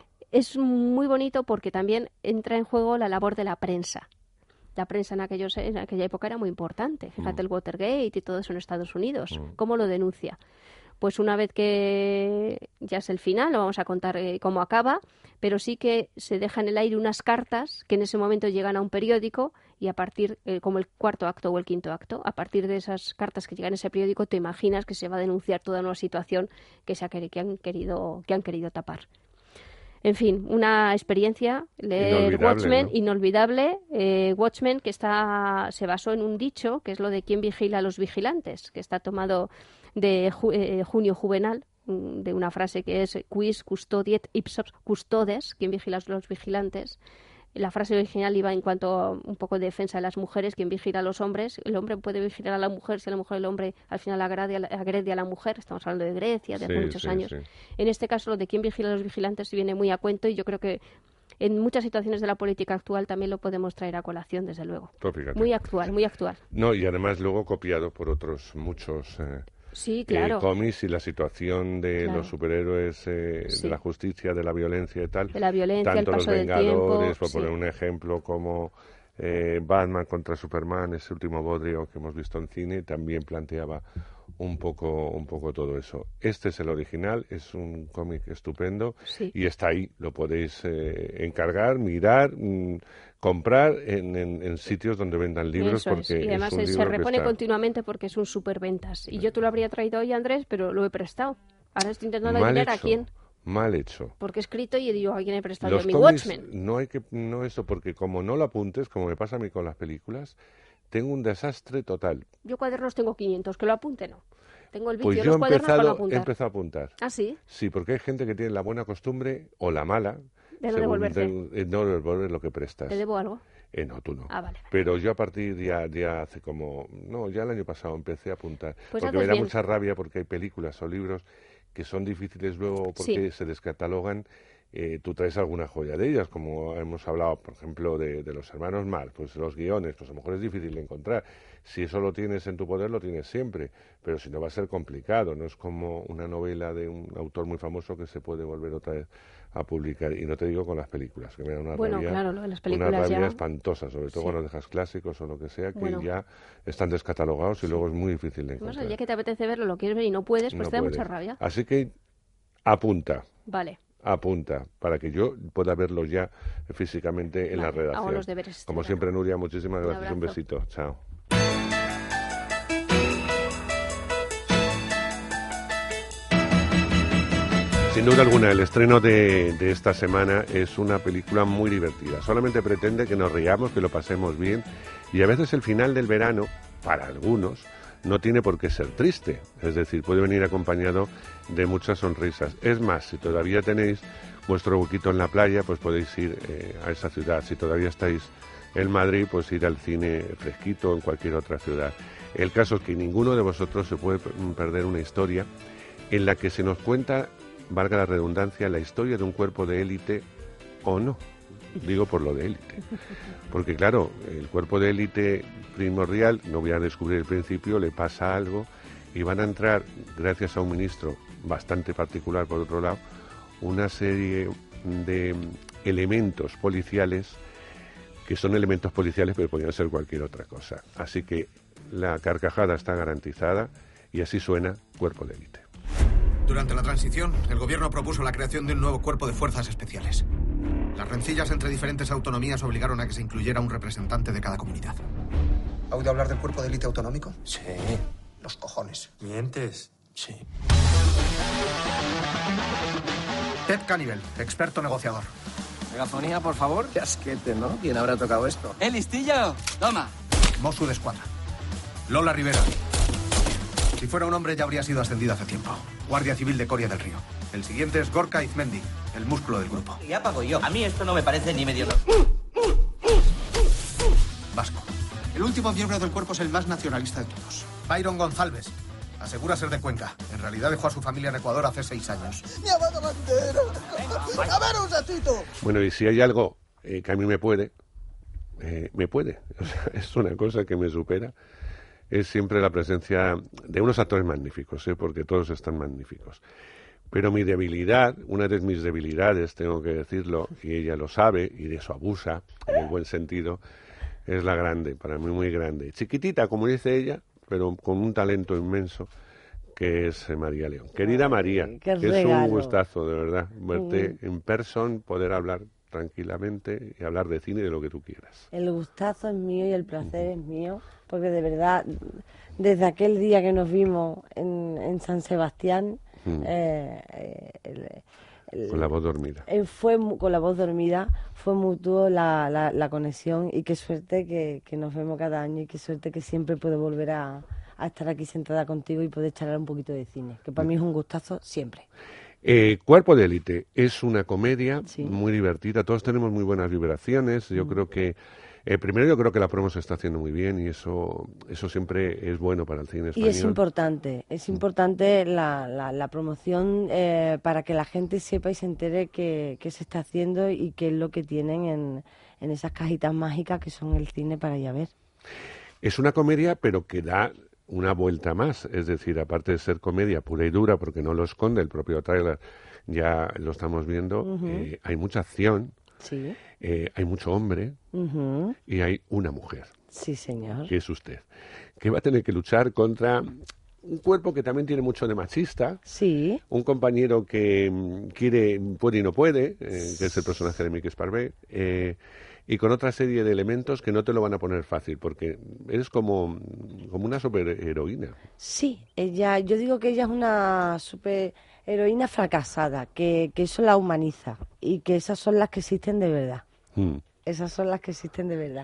es muy bonito porque también entra en juego la labor de la prensa. La prensa en, aquellos, en aquella época era muy importante. Fíjate mm. el Watergate y todo eso en Estados Unidos. Mm. ¿Cómo lo denuncia? Pues una vez que ya es el final, lo vamos a contar eh, cómo acaba, pero sí que se deja en el aire unas cartas que en ese momento llegan a un periódico y a partir, eh, como el cuarto acto o el quinto acto, a partir de esas cartas que llegan a ese periódico te imaginas que se va a denunciar toda una situación que, se ha, que, han, querido, que han querido tapar. En fin, una experiencia, leer Watchmen, ¿no? Inolvidable. Eh, Watchmen, que está se basó en un dicho, que es lo de quién vigila a los vigilantes, que está tomado de ju- eh, Junio Juvenal, de una frase que es quis custodiet ipsos custodes, quien vigila a los vigilantes. La frase original iba en cuanto a un poco de defensa de las mujeres, quien vigila a los hombres. El hombre puede vigilar a la mujer si a la mujer el hombre al final agrede a la, agrede a la mujer. Estamos hablando de Grecia, de hace sí, muchos sí, años. Sí. En este caso, lo de quién vigila a los vigilantes viene muy a cuento y yo creo que en muchas situaciones de la política actual también lo podemos traer a colación, desde luego. Pues fíjate. Muy actual, muy actual. No, y además luego copiado por otros muchos... Eh... Sí, claro. Eh, cómics y la situación de claro. los superhéroes, eh, sí. de la justicia, de la violencia y tal. De la violencia, tanto el paso los Vengadores, del tiempo, por sí. poner un ejemplo, como eh, Batman contra Superman, ese último bodrio que hemos visto en cine, también planteaba un poco, un poco todo eso. Este es el original, es un cómic estupendo sí. y está ahí, lo podéis eh, encargar, mirar... Mmm, comprar en, en, en sitios donde vendan libros. Eso porque es. Y además es un se repone está... continuamente porque es un superventas. Y yo te lo habría traído hoy, Andrés, pero lo he prestado. Ahora estoy intentando Mal adivinar hecho. a quién. Mal hecho. Porque he escrito y digo, ¿a quién he prestado Los yo mi cómics, Watchmen? No hay que, no eso, porque como no lo apuntes, como me pasa a mí con las películas, tengo un desastre total. Yo cuadernos tengo quinientos, que lo apunte, no. Tengo el vicio pues de yo los he cuadernos empezado, para apuntar. he empezado a apuntar. ¿Ah, sí? Sí, porque hay gente que tiene la buena costumbre, o la mala, de no devolverte. De, no devolver lo que prestas. ¿Te debo algo? Eh, no, tú no. Ah, vale, vale. Pero yo a partir ya, ya hace como... No, ya el año pasado empecé a apuntar. Pues porque me da bien. mucha rabia porque hay películas o libros que son difíciles luego porque sí. se descatalogan. Eh, tú traes alguna joya de ellas, como hemos hablado, por ejemplo, de, de los hermanos Marx, pues los guiones, pues a lo mejor es difícil de encontrar. Si eso lo tienes en tu poder, lo tienes siempre, pero si no va a ser complicado. No es como una novela de un autor muy famoso que se puede volver otra vez a publicar. Y no te digo con las películas, que me da una bueno, rabia, claro, las películas una rabia ya... espantosa, sobre todo sí. cuando dejas clásicos o lo que sea, que bueno. ya están descatalogados y sí. luego es muy difícil de encontrar. Además, el día que te apetece verlo, lo quieres ver y no puedes, pues no te da puedes. mucha rabia. Así que apunta. Vale. Apunta, para que yo pueda verlo ya físicamente en vale, la redacción. hago los deberes. Como siempre, Nuria, muchísimas gracias. Un, un besito. Chao. Sin duda alguna, el estreno de, de esta semana es una película muy divertida. Solamente pretende que nos riamos, que lo pasemos bien. Y a veces el final del verano, para algunos, no tiene por qué ser triste, es decir, puede venir acompañado de muchas sonrisas. Es más, si todavía tenéis vuestro huequito en la playa, pues podéis ir eh, a esa ciudad. Si todavía estáis en Madrid, pues ir al cine fresquito en cualquier otra ciudad. El caso es que ninguno de vosotros se puede perder una historia en la que se nos cuenta, valga la redundancia, la historia de un cuerpo de élite o no. Digo por lo de élite. Porque claro, el cuerpo de élite primordial, no voy a descubrir el principio, le pasa algo y van a entrar, gracias a un ministro bastante particular por otro lado, una serie de elementos policiales que son elementos policiales pero podrían ser cualquier otra cosa. Así que la carcajada está garantizada y así suena Cuerpo de Élite. Durante la transición, el gobierno propuso la creación de un nuevo cuerpo de fuerzas especiales. Las rencillas entre diferentes autonomías obligaron a que se incluyera un representante de cada comunidad. ¿Ha oído hablar del cuerpo de élite autonómico? Sí. Los cojones. ¿Mientes? Sí. Ted Cannibal, experto negociador. Megafonía, por favor. Qué asquete, ¿no? ¿Quién habrá tocado esto? ¡Eh, listillo! Toma. Mosu de escuadra. Lola Rivera. Si fuera un hombre ya habría sido ascendido hace tiempo. Guardia Civil de Coria del Río. El siguiente es Gorka Izmendi, el músculo del grupo. Ya pago yo. A mí esto no me parece ni medio... último miembro del cuerpo es el más nacionalista de todos. Byron González. Asegura ser de Cuenca. En realidad dejó a su familia en Ecuador hace seis años. ¡Mi amada bandera! ¡A ver un ratito! Bueno, y si hay algo eh, que a mí me puede, eh, me puede. O sea, es una cosa que me supera. Es siempre la presencia de unos actores magníficos, ¿eh? Porque todos están magníficos. Pero mi debilidad, una de mis debilidades, tengo que decirlo, y ella lo sabe, y de eso abusa, en el buen sentido, es la grande, para mí muy grande. Chiquitita, como dice ella, pero con un talento inmenso, que es María León. Querida María, Ay, que qué es un regalo. gustazo, de verdad, verte Mm. en person, poder hablar tranquilamente y hablar de cine y de lo que tú quieras. El gustazo es mío y el placer es mío, porque de verdad, desde aquel día que nos vimos en, en San Sebastián, Mm. eh, eh, el- el- Con la voz dormida. eh, fue mu- con la voz dormida, fue mutuo la, la, la conexión, y qué suerte que, que nos vemos cada año, y qué suerte que siempre puedo volver a, a estar aquí sentada contigo y poder charlar un poquito de cine, que para mí es un gustazo siempre. Eh, Cuerpo de élite es una comedia Sí. muy divertida, todos tenemos muy buenas vibraciones, yo Mm. creo que eh, primero yo creo que la promo se está haciendo muy bien y eso eso siempre es bueno para el cine Y español. es importante, es importante la, la, la promoción eh, para que la gente sepa y se entere qué qué se está haciendo y qué es lo que tienen en, en esas cajitas mágicas que son el cine para ir a ver. Es una comedia pero que da una vuelta más, es decir, aparte de ser comedia pura y dura, porque no lo esconde el propio tráiler, ya lo estamos viendo, Ujú. eh, hay mucha acción, Sí. eh, hay mucho hombre Ujú. y hay una mujer, Sí, señor. que es usted, que va a tener que luchar contra un cuerpo que también tiene mucho de machista, Sí. un compañero que mm, quiere, puede y no puede, eh, que es el personaje de Mickey Sparvé, eh, y con otra serie de elementos que no te lo van a poner fácil, porque eres como, como una superheroína. Sí, ella, yo digo que ella es una superheroína fracasada, que, que eso la humaniza y que esas son las que existen de verdad. Mm. Esas son las que existen de verdad.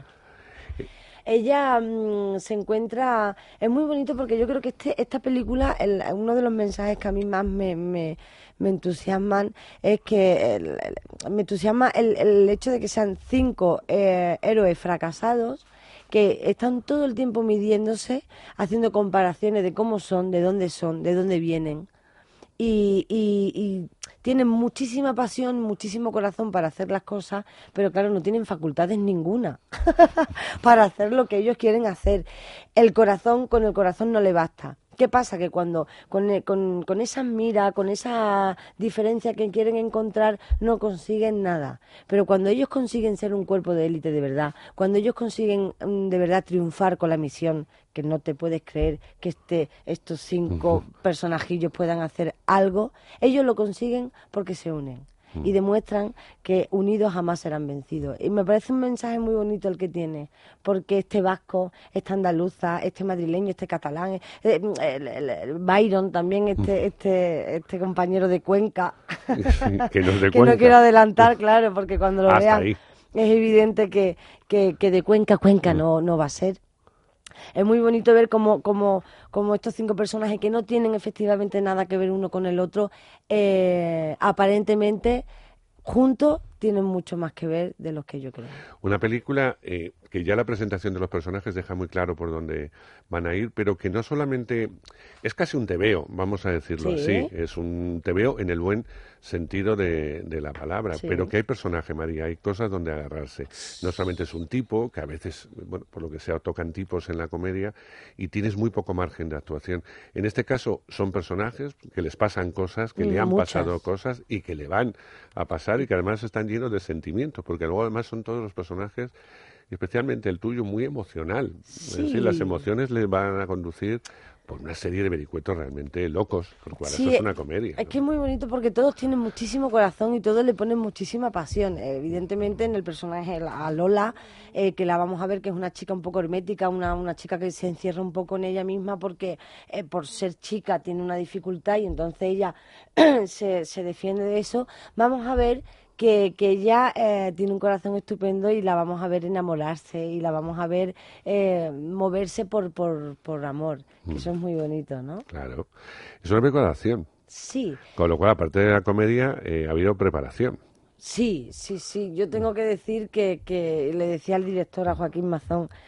Ella mm, se encuentra, es muy bonito porque yo creo que este, esta película, el- uno de los mensajes que a mí más me, me, me entusiasman es que el- el- me entusiasma el, el hecho de que sean cinco eh, héroes fracasados que están todo el tiempo midiéndose, haciendo comparaciones de cómo son, de dónde son, de dónde vienen. Y, y, y tienen muchísima pasión, muchísimo corazón para hacer las cosas, pero claro, no tienen facultades ninguna para hacer lo que ellos quieren hacer. El corazón, con el corazón no le basta. ¿Qué pasa? Que cuando con, e- con, con esas miras, con esa diferencia que quieren encontrar, no consiguen nada. Pero cuando ellos consiguen ser un cuerpo de élite de verdad, cuando ellos consiguen mm, de verdad triunfar con la misión, que no te puedes creer que este, estos cinco personajillos puedan hacer algo, ellos lo consiguen porque se unen. Y demuestran que unidos jamás serán vencidos. Y me parece un mensaje muy bonito el que tiene, porque este vasco, esta andaluza, este madrileño, este catalán, eh, el, el- el Byron también, este, este, este compañero de Cuenca, Que no es de que no Cuenca. quiero adelantar, claro, porque cuando lo Hasta vean ahí. es evidente que, que, que de Cuenca, Cuenca no, no va a ser. Es muy bonito ver cómo, cómo, cómo estos cinco personajes que no tienen efectivamente nada que ver uno con el otro, eh, aparentemente juntos tienen mucho más que ver de los que yo creo. Una película eh, que ya la presentación de los personajes deja muy claro por dónde van a ir, pero que no solamente es casi un tebeo, vamos a decirlo Sí. así, es un tebeo en el buen sentido de, de la palabra, Sí. pero que hay personaje, María, hay cosas donde agarrarse. No solamente es un tipo, que a veces, bueno, por lo que sea, tocan tipos en la comedia y tienes muy poco margen de actuación. En este caso son personajes que les pasan cosas, que le han Muchas. pasado cosas y que le van a pasar y que además están llenos de sentimientos, porque luego además son todos los personajes, especialmente el tuyo, muy emocional. Es decir, las Sí. emociones les van a conducir por una serie de vericuetos realmente locos, porque para Sí, eso es una comedia. Es ¿no? que es muy bonito porque todos tienen muchísimo corazón y todos le ponen muchísima pasión. Eh, evidentemente en el personaje, la- a Lola, eh, que la vamos a ver que es una chica un poco hermética, una, una chica que se encierra un poco en ella misma porque eh, por ser chica tiene una dificultad y entonces ella se, se defiende de eso. Vamos a ver que, que ella eh, tiene un corazón estupendo y la vamos a ver enamorarse y la vamos a ver eh, moverse por, por, por amor, que Mm. eso es muy bonito, ¿no? Claro. Es una película de acción. Sí. Con lo cual, aparte de la comedia, eh, ha habido preparación. Sí, sí, sí. Yo tengo que decir que, que le decía al director, a Joaquín Mazón,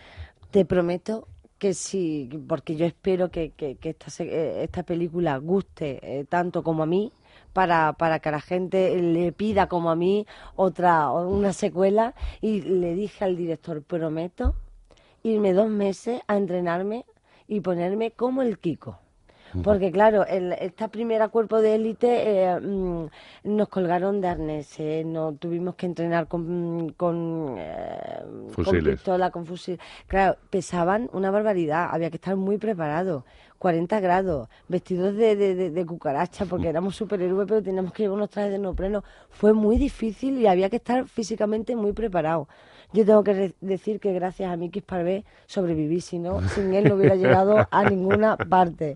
Te prometo que sí, porque yo espero que, que, que esta, esta película guste eh, tanto como a mí, para, para que la gente le pida como a mí otra una secuela. Y le dije al director, prometo irme dos meses a entrenarme y ponerme como el Kiko. Porque claro, el, esta primera cuerpo de élite eh, mmm, nos colgaron de arneses, no tuvimos que entrenar con con, eh, con pistola, con fusil. Claro, pesaban una barbaridad, había que estar muy preparados. cuarenta grados, vestidos de, de, de, de cucaracha, porque éramos superhéroes, pero teníamos que llevar unos trajes de neopreno. Fue muy difícil y había que estar físicamente muy preparados. Yo tengo que decir que gracias a Miki Esparvé sobreviví, si no, sin él no hubiera llegado a ninguna parte.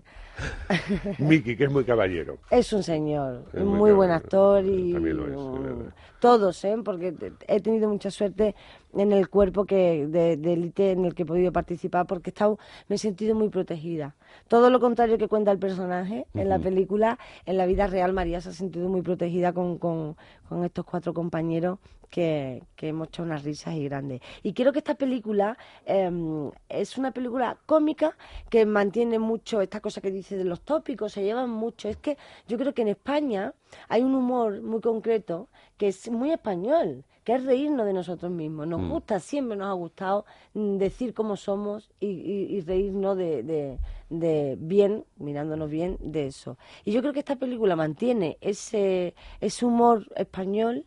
Miki, que es muy caballero. Es un señor, es muy, muy buen actor y también lo es, todos, ¿eh? Porque he tenido mucha suerte en el cuerpo que de, de élite en el que he podido participar, porque he estado, me he sentido muy protegida. Todo lo contrario que cuenta el personaje en uh-huh. la película, en la vida real María se ha sentido muy protegida con, con, con estos cuatro compañeros que, que hemos hecho unas risas y grandes. Y creo que esta película eh, es una película cómica que mantiene mucho esta cosa que dice de los tópicos, se llevan mucho. Es que yo creo que en España hay un humor muy concreto que es muy español, que es reírnos de nosotros mismos. Nos mm. gusta, siempre nos ha gustado decir cómo somos y, y, y reírnos de, de, de bien, mirándonos bien, de eso. Y yo creo que esta película mantiene ese, ese humor español,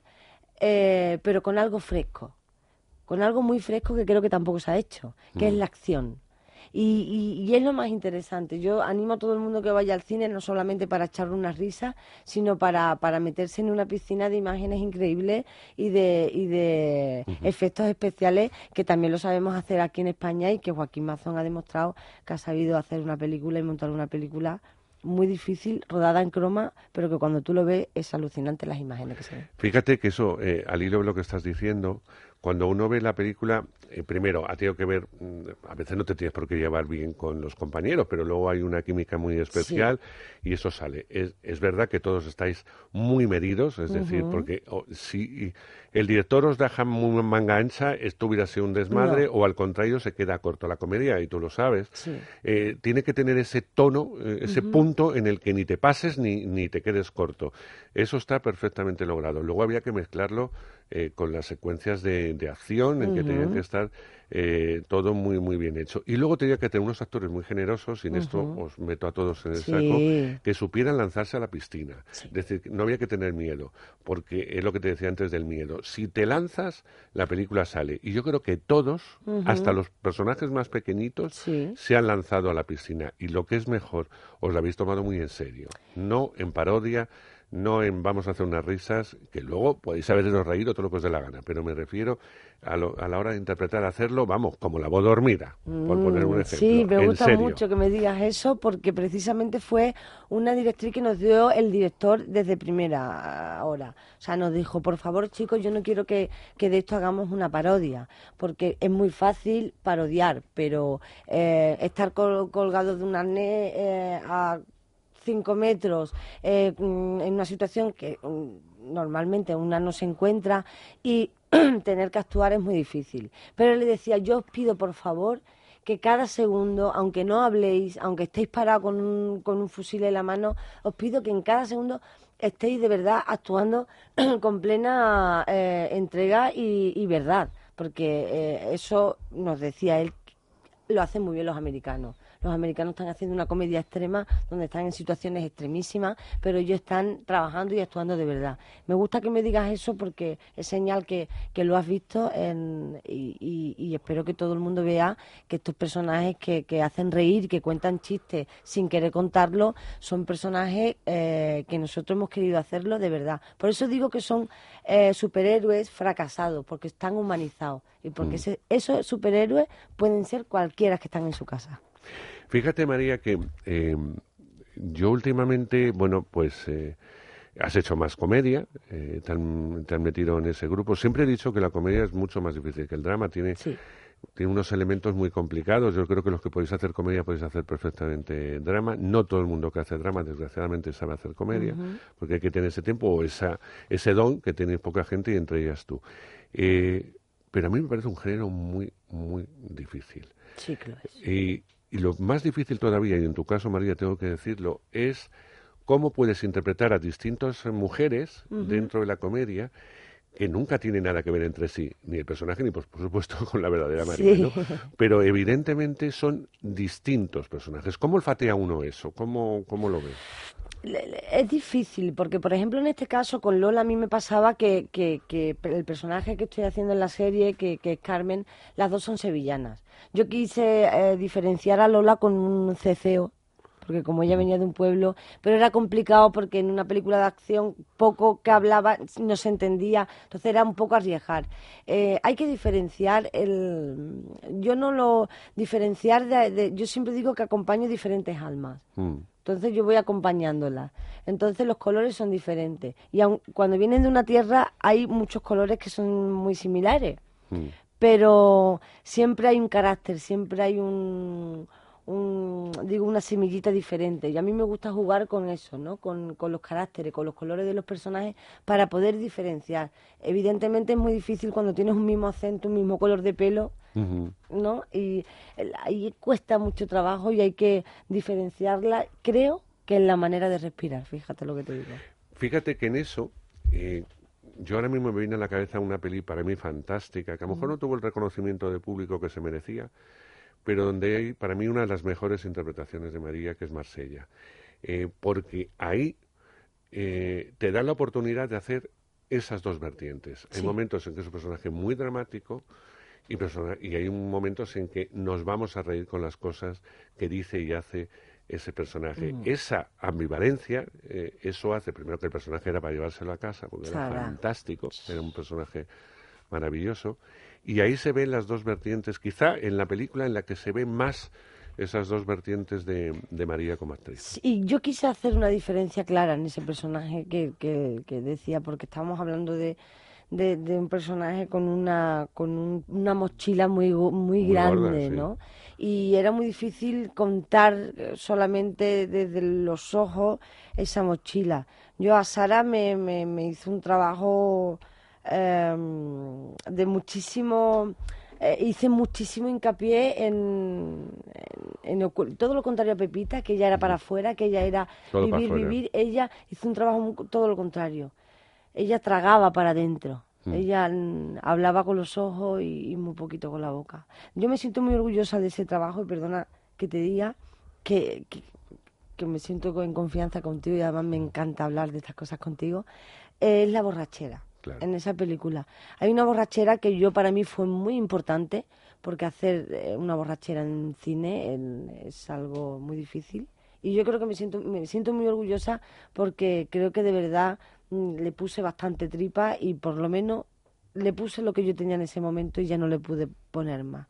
eh, pero con algo fresco, con algo muy fresco que creo que tampoco se ha hecho, que mm. es la acción. Y, y, y es lo más interesante. Yo animo a todo el mundo que vaya al cine, no solamente para echarle unas risas, sino para, para meterse en una piscina de imágenes increíbles y de, y de uh-huh. efectos especiales, que también lo sabemos hacer aquí en España, y que Joaquín Mazón ha demostrado que ha sabido hacer una película y montar una película muy difícil, rodada en croma, pero que cuando tú lo ves es alucinante las imágenes que se ven. Fíjate que eso, eh, al hilo de lo que estás diciendo, cuando uno ve la película, eh, primero ha tenido que ver, a veces no te tienes por qué llevar bien con los compañeros, pero luego hay una química muy especial sí. y eso sale. Es, es verdad que todos estáis muy medidos, es uh-huh. decir, porque oh, si el director os deja muy manga ancha, esto hubiera sido un desmadre, no. o al contrario se queda corto la comedia, y tú lo sabes. Sí. Eh, tiene que tener ese tono, eh, ese uh-huh. punto en el que ni te pases ni, ni te quedes corto. Eso está perfectamente logrado. Luego había que mezclarlo eh, con las secuencias de, de acción, en uh-huh. que tenía que estar eh, todo muy muy bien hecho. Y luego tenía que tener unos actores muy generosos, y en uh-huh. esto os meto a todos en el sí. saco, que supieran lanzarse a la piscina. Sí. Es decir, no había que tener miedo, porque es lo que te decía antes del miedo. Si te lanzas, la película sale. Y yo creo que todos, uh-huh. hasta los personajes más pequeñitos, sí. se han lanzado a la piscina. Y lo que es mejor, os lo habéis tomado muy en serio. No en parodia, no en vamos a hacer unas risas, que luego podéis haberos reír o todo lo que os dé la gana, pero me refiero a, lo, a la hora de interpretar, hacerlo, vamos, como la voz dormida, mm, por poner un ejemplo. Sí, me gusta serio. mucho que me digas eso, porque precisamente fue una directriz que nos dio el director desde primera hora. O sea, nos dijo, por favor, chicos, yo no quiero que, que de esto hagamos una parodia, porque es muy fácil parodiar, pero eh, estar col- colgado de un arnés eh, a cinco metros, eh, en una situación que um, normalmente una no se encuentra, y tener que actuar es muy difícil. Pero le decía, yo os pido por favor que cada segundo, aunque no habléis, aunque estéis parados con un, con un fusil en la mano, os pido que en cada segundo estéis de verdad actuando con plena eh, entrega y, y verdad, porque eh, eso nos decía él, lo hacen muy bien los americanos. Los americanos están haciendo una comedia extrema donde están en situaciones extremísimas, pero ellos están trabajando y actuando de verdad. Me gusta que me digas eso porque es señal que, que lo has visto en, y, y, y espero que todo el mundo vea que estos personajes que, que hacen reír, que cuentan chistes sin querer contarlo, son personajes eh, que nosotros hemos querido hacerlo de verdad. Por eso digo que son eh, superhéroes fracasados, porque están humanizados y porque mm. ese, esos superhéroes pueden ser cualquiera que están en su casa. Fíjate, María, que eh, yo últimamente, bueno, pues eh, has hecho más comedia, eh, te, han, te han metido en ese grupo. Siempre he dicho que la comedia es mucho más difícil que el drama, tiene, sí. tiene unos elementos muy complicados. Yo creo que los que podéis hacer comedia podéis hacer perfectamente drama. No todo el mundo que hace drama, desgraciadamente, sabe hacer comedia, uh-huh. porque hay que tener ese tiempo o esa, ese don que tiene poca gente, y entre ellas tú. Eh, pero a mí me parece un género muy, muy difícil. Sí que lo es. Y, y lo más difícil todavía, y en tu caso, María, tengo que decirlo, es cómo puedes interpretar a distintas mujeres uh-huh. dentro de la comedia que nunca tienen nada que ver entre sí, ni el personaje, ni por, por supuesto con la verdadera María, sí. ¿no? Pero evidentemente son distintos personajes. ¿Cómo olfatea uno eso? ¿Cómo, cómo lo ve? Es difícil, porque por ejemplo en este caso con Lola a mí me pasaba que, que, que el personaje que estoy haciendo en la serie, que, que es Carmen, las dos son sevillanas. Yo quise eh, diferenciar a Lola con un ceceo, porque como ella venía de un pueblo, pero era complicado porque en una película de acción poco que hablaba no se entendía, entonces era un poco arriesgar. Eh, hay que diferenciar, el yo no lo diferenciar, de, de, yo siempre digo que acompaño diferentes almas. Mm. Entonces yo voy acompañándolas. Entonces los colores son diferentes. Y aun, cuando vienen de una tierra hay muchos colores que son muy similares. Mm. Pero siempre hay un carácter, siempre hay un, un digo una semillita diferente. Y a mí me gusta jugar con eso, ¿no? Con, con los caracteres, con los colores de los personajes para poder diferenciar. Evidentemente es muy difícil cuando tienes un mismo acento, un mismo color de pelo, uh-huh. ¿no? Y ahí cuesta mucho trabajo y hay que diferenciarla, creo que en la manera de respirar, fíjate lo que te digo. Fíjate que en eso, eh, yo ahora mismo me viene a la cabeza una peli para mí fantástica, que a lo mejor uh-huh. no tuvo el reconocimiento de público que se merecía, pero donde hay para mí una de las mejores interpretaciones de María, que es Marsella, eh, porque ahí eh, te da la oportunidad de hacer esas dos vertientes. Sí. Hay momentos en que es un personaje muy dramático, Y, persona, y hay momentos en que nos vamos a reír con las cosas que dice y hace ese personaje. Mm. Esa ambivalencia, eh, eso hace primero que el personaje era para llevárselo a casa, porque Sara. Era fantástico, era un personaje maravilloso. Y ahí se ven las dos vertientes, quizá en la película en la que se ven más esas dos vertientes de, de María como actriz. Sí, yo quise hacer una diferencia clara en ese personaje que, que, que decía, porque estábamos hablando de... De, de un personaje con una con un, una mochila muy muy, muy grande, gorda, sí. ¿no? Y era muy difícil contar solamente desde los ojos esa mochila. Yo a Sara me, me, me hizo un trabajo eh, de muchísimo... Eh, hice muchísimo hincapié en, en, en todo lo contrario a Pepita, que ella era para afuera, que ella era todo vivir, vivir. Ella hizo un trabajo muy, todo lo contrario. Ella tragaba para adentro. Mm. Ella mm, hablaba con los ojos y, y muy poquito con la boca. Yo me siento muy orgullosa de ese trabajo y perdona que te diga que, que, que me siento en confianza contigo y además me encanta hablar de estas cosas contigo. Eh, es la borrachera. Claro. En esa película. Hay una borrachera que yo para mí fue muy importante porque hacer eh, una borrachera en cine en, es algo muy difícil. Y yo creo que me siento, me siento muy orgullosa porque creo que de verdad mmm, le puse bastante tripa y por lo menos le puse lo que yo tenía en ese momento y ya no le pude poner más.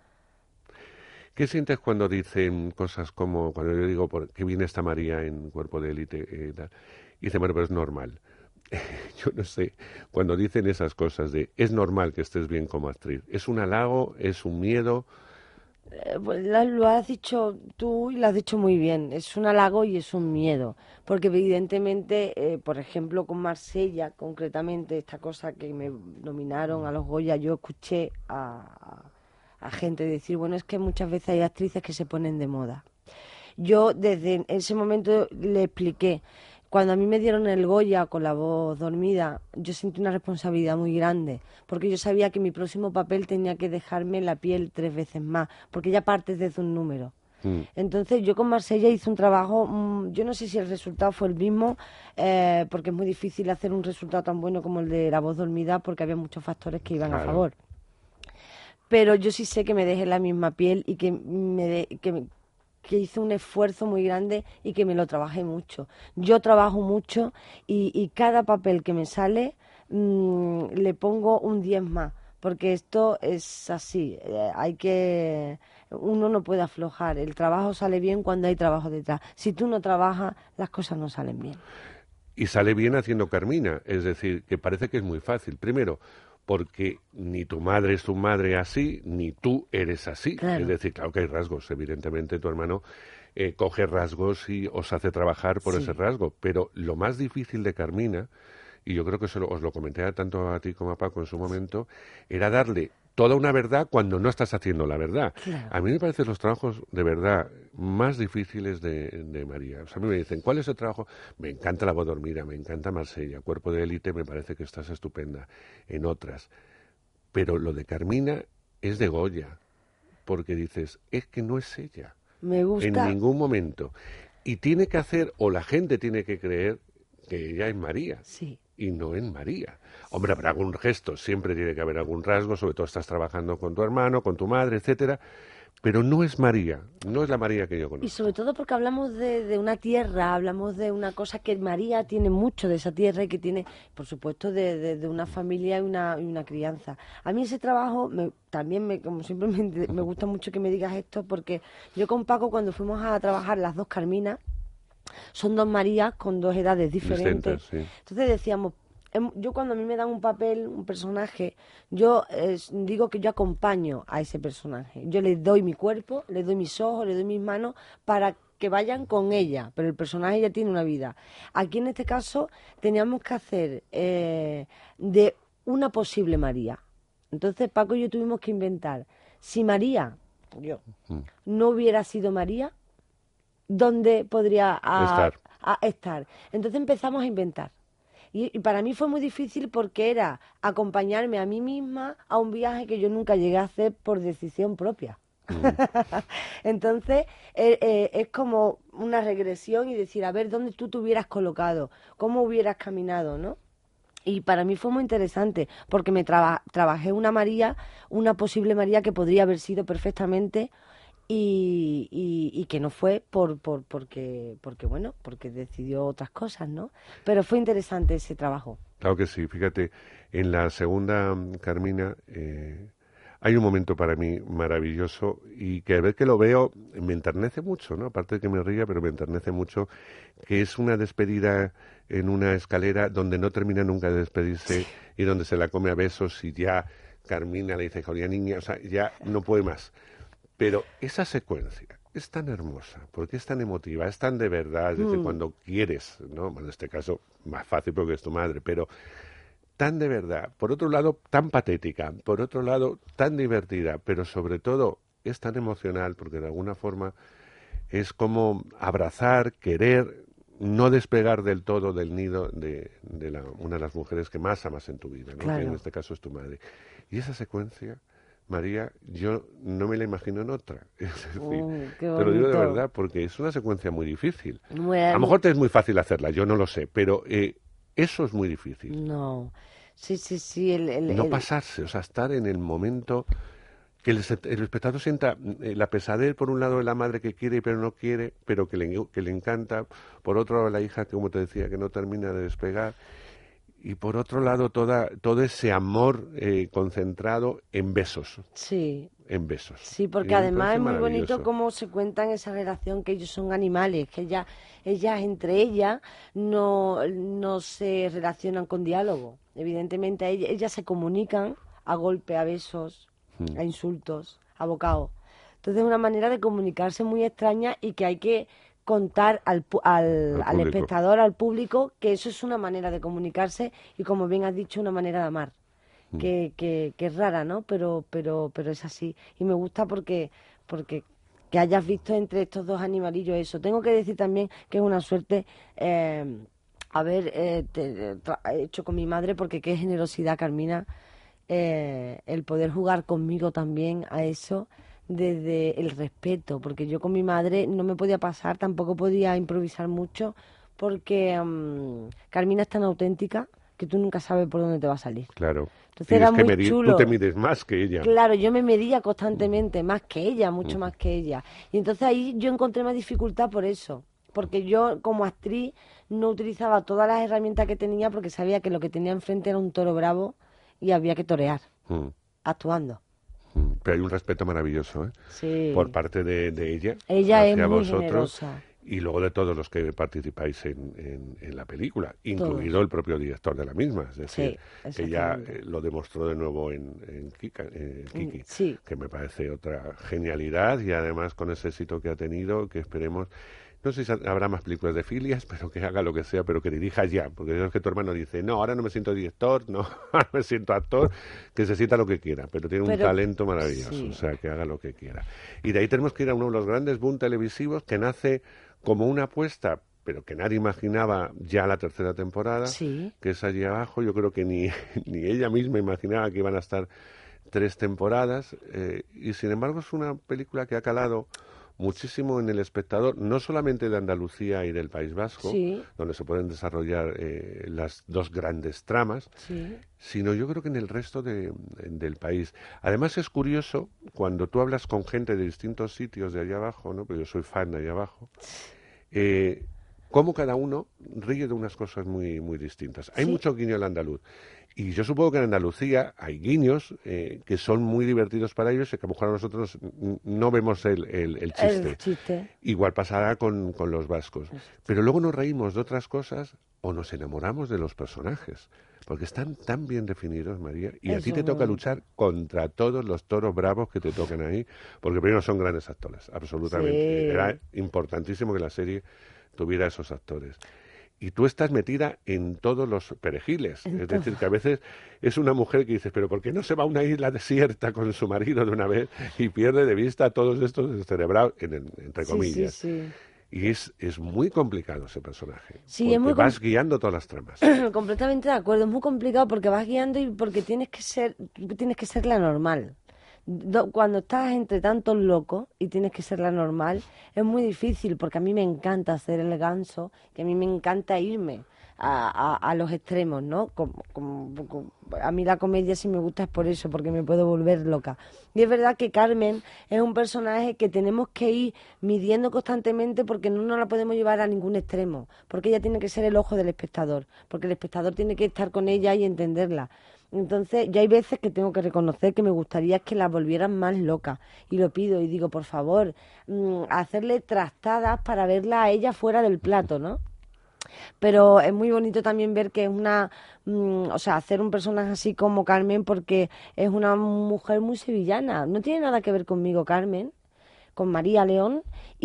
¿Qué sientes cuando dicen cosas como, cuando yo digo por qué viene esta María en Cuerpo de Élite? Eh, y dice, bueno, pero es normal. Yo no sé, cuando dicen esas cosas de es normal que estés bien como actriz, ¿es un halago, es un miedo? Eh, pues lo has dicho tú y lo has dicho muy bien, es un halago y es un miedo, porque evidentemente, eh, por ejemplo, con Marsella, concretamente, esta cosa que me nominaron a los Goya, yo escuché a, a, a gente decir, bueno, es que muchas veces hay actrices que se ponen de moda. Yo desde ese momento le expliqué, cuando a mí me dieron el Goya con La voz dormida, yo sentí una responsabilidad muy grande, porque yo sabía que mi próximo papel tenía que dejarme la piel tres veces más, porque ya partes desde un número. Mm. Entonces yo con Marsella hice un trabajo, mmm, yo no sé si el resultado fue el mismo, eh, porque es muy difícil hacer un resultado tan bueno como el de La voz dormida, porque había muchos factores que iban claro. a favor. Pero yo sí sé que me dejé la misma piel y que me... De, que me que hice un esfuerzo muy grande y que me lo trabajé mucho. Yo trabajo mucho y, y cada papel que me sale mmm, le pongo un diez más, porque esto es así, eh, hay que... uno no puede aflojar, el trabajo sale bien cuando hay trabajo detrás. Si tú no trabajas, las cosas no salen bien. Y sale bien haciendo Carmina, es decir, que parece que es muy fácil. Primero, porque ni tu madre es tu madre así, ni tú eres así. Claro. Es decir, claro que hay rasgos. Evidentemente tu hermano eh, coge rasgos y os hace trabajar por sí. ese rasgo. Pero lo más difícil de Carmina, y yo creo que eso lo, os lo comenté tanto a ti como a Paco en su momento, era darle toda una verdad cuando no estás haciendo la verdad. Claro. A mí me parecen los trabajos de verdad más difíciles de, de María. O sea, a mí me dicen, ¿cuál es el trabajo? Me encanta La voz dormida, me encanta Marsella, Cuerpo de élite, me parece que estás estupenda, en otras. Pero lo de Carmina es de Goya, porque dices, es que no es ella. Me gusta. En ningún momento. Y tiene que hacer, o la gente tiene que creer que ella es María. Sí. Y no es María. Hombre, habrá algún gesto, siempre tiene que haber algún rasgo, sobre todo estás trabajando con tu hermano, con tu madre, etcétera, pero no es María, no es la María que yo conozco. Y sobre todo porque hablamos de, de una tierra, hablamos de una cosa que María tiene mucho de esa tierra y que tiene, por supuesto, de, de, de una familia y una, y una crianza. A mí ese trabajo me, también, me, como siempre, me, me gusta mucho que me digas esto, porque yo con Paco, cuando fuimos a trabajar las dos Carminas, son dos Marías con dos edades diferentes. Distintas, sí. Entonces decíamos, yo cuando a mí me dan un papel, un personaje, yo eh, digo que yo acompaño a ese personaje. Yo le doy mi cuerpo, le doy mis ojos, le doy mis manos para que vayan con ella, pero el personaje ya tiene una vida. Aquí en este caso teníamos que hacer eh, de una posible María. Entonces Paco y yo tuvimos que inventar, si María, yo, no hubiera sido María, ¿dónde podría a, estar. A estar? Entonces empezamos a inventar. Y, y para mí fue muy difícil porque era acompañarme a mí misma a un viaje que yo nunca llegué a hacer por decisión propia. Mm. Entonces eh, eh, es como una regresión y decir, a ver, ¿dónde tú te hubieras colocado? ¿Cómo hubieras caminado, no? Y para mí fue muy interesante porque me traba, trabajé una María, una posible María que podría haber sido perfectamente y, y, y que no fue por, por porque porque bueno porque decidió otras cosas, ¿no? Pero fue interesante ese trabajo. Claro que sí. Fíjate, en la segunda Carmina eh, hay un momento para mí maravilloso y que a ver que lo veo me enternece mucho, ¿no? Aparte de que me ría, pero me enternece mucho, que es una despedida en una escalera donde no termina nunca de despedirse, sí, y donde se la come a besos y ya Carmina le dice, Julia, niña, o sea, ya no puede más. Pero esa secuencia es tan hermosa, porque es tan emotiva, es tan de verdad, es decir, mm. cuando quieres, ¿no? Bueno, en este caso, más fácil porque es tu madre, pero tan de verdad. Por otro lado, tan patética. Por otro lado, tan divertida. Pero sobre todo, es tan emocional, porque de alguna forma es como abrazar, querer, no despegar del todo del nido de, de la, una de las mujeres que más amas en tu vida, ¿no? Claro. Que en este caso es tu madre. Y esa secuencia, María, yo no me la imagino en otra. Es decir, uh, te lo digo de verdad, porque es una secuencia muy difícil. Bueno. A lo mejor te es muy fácil hacerla, yo no lo sé, pero eh, eso es muy difícil. No, sí, sí, sí. El, el, no el... pasarse, o sea, estar en el momento que el, el espectador sienta eh, la pesadez, por un lado, de la madre que quiere pero no quiere, pero que le, que le encanta, por otro lado, la hija, que como te decía, que no termina de despegar, y por otro lado, toda, todo ese amor eh, concentrado en besos. Sí. En besos. Sí, porque además es muy bonito cómo se cuentan esa relación, que ellos son animales, que ellas, ellas entre ellas no, no se relacionan con diálogo. Evidentemente ellas, ellas se comunican a golpe, a besos, hmm. a insultos, a bocados. Entonces es una manera de comunicarse muy extraña y que hay que contar al, al, al, al espectador, al público, que eso es una manera de comunicarse y, como bien has dicho, una manera de amar. Que, que, que es rara, ¿no? Pero, pero, pero es así. Y me gusta porque, porque que hayas visto entre estos dos animalillos eso. Tengo que decir también que es una suerte eh, haber eh, te, tra- hecho con mi madre, porque qué generosidad, Carmina, eh, el poder jugar conmigo también a eso desde el respeto, porque yo con mi madre no me podía pasar, tampoco podía improvisar mucho, porque um, Carmina es tan auténtica que tú nunca sabes por dónde te va a salir. Claro. Entonces Tienes era que muy medir, chulo. Tú te mides más que ella. Claro, yo me medía constantemente, más que ella, mucho más que ella. Y entonces ahí yo encontré más dificultad por eso. Porque yo, como actriz, no utilizaba todas las herramientas que tenía, porque sabía que lo que tenía enfrente era un toro bravo y había que torear, mm. actuando. Mm. Pero hay un respeto maravilloso, ¿eh? Sí. Por parte de, de ella. Ella hacia es muy vosotros. generosa. Y luego de todos los que participáis en, en, en la película, incluido todos. El propio director de la misma. Es decir, sí, que ya eh, lo demostró de nuevo en, en, Kika, en Kiki, sí. que me parece otra genialidad, y además con ese éxito que ha tenido, que esperemos... no sé si habrá más películas de Filias, pero que haga lo que sea, pero que dirija ya, porque es que tu hermano dice, no, ahora no me siento director, no, ahora me siento actor, que se sienta lo que quiera, pero tiene pero, un talento maravilloso, sí. O sea, que haga lo que quiera. Y de ahí tenemos que ir a uno de los grandes boom televisivos que nace como una apuesta, pero que nadie imaginaba ya la tercera temporada, sí. que es Allí abajo. Yo creo que ni, ni ella misma imaginaba que iban a estar tres temporadas, eh, y sin embargo es una película que ha calado muchísimo en el espectador, no solamente de Andalucía y del País Vasco, sí. donde se pueden desarrollar eh, las dos grandes tramas, sí. sino yo creo que en el resto de, del país. Además es curioso, cuando tú hablas con gente de distintos sitios de allá abajo, ¿no? Porque yo soy fan de allá abajo, eh, cómo cada uno ríe de unas cosas muy, muy distintas. Hay ¿Sí? mucho guiño al andaluz. Y yo supongo que en Andalucía hay guiños eh, que son muy divertidos para ellos y que a lo mejor nosotros no vemos el, el, el chiste. El chiste. Igual pasará con, con los vascos. Pero luego nos reímos de otras cosas o nos enamoramos de los personajes. Porque están tan bien definidos, María, y Eso a ti te toca luchar contra todos los toros bravos que te tocan ahí, porque primero son grandes actores, absolutamente. Sí. Era importantísimo que la serie tuviera esos actores. Y tú estás metida en todos los perejiles. En es todo. Decir, que a veces es una mujer que dices, pero ¿por qué no se va a una isla desierta con su marido de una vez y pierde de vista a todos estos descerebrados, en, en, entre comillas? Sí, sí, sí. Y es, es muy complicado ese personaje. Sí, porque es muy vas guiando todas las tramas. Completamente de acuerdo. Es muy complicado porque vas guiando y porque tienes que ser, tienes que ser la normal. Cuando estás entre tantos locos y tienes que ser la normal, es muy difícil, porque a mí me encanta hacer el ganso, que a mí me encanta irme a, a, a los extremos, ¿no? Como, como, como, a mí la comedia sí me gusta es por eso, porque me puedo volver loca. Y es verdad que Carmen es un personaje que tenemos que ir midiendo constantemente, porque no nos la podemos llevar a ningún extremo, porque ella tiene que ser el ojo del espectador, porque el espectador tiene que estar con ella y entenderla. Entonces, ya hay veces que tengo que reconocer que me gustaría que la volvieran más loca. Y lo pido y digo, por favor, mmm, hacerle trastadas para verla a ella fuera del plato, ¿no? Pero es muy bonito también ver que es una... Mmm, o sea, hacer un personaje así como Carmen, porque es una mujer muy sevillana. No tiene nada que ver conmigo, Carmen, con María León,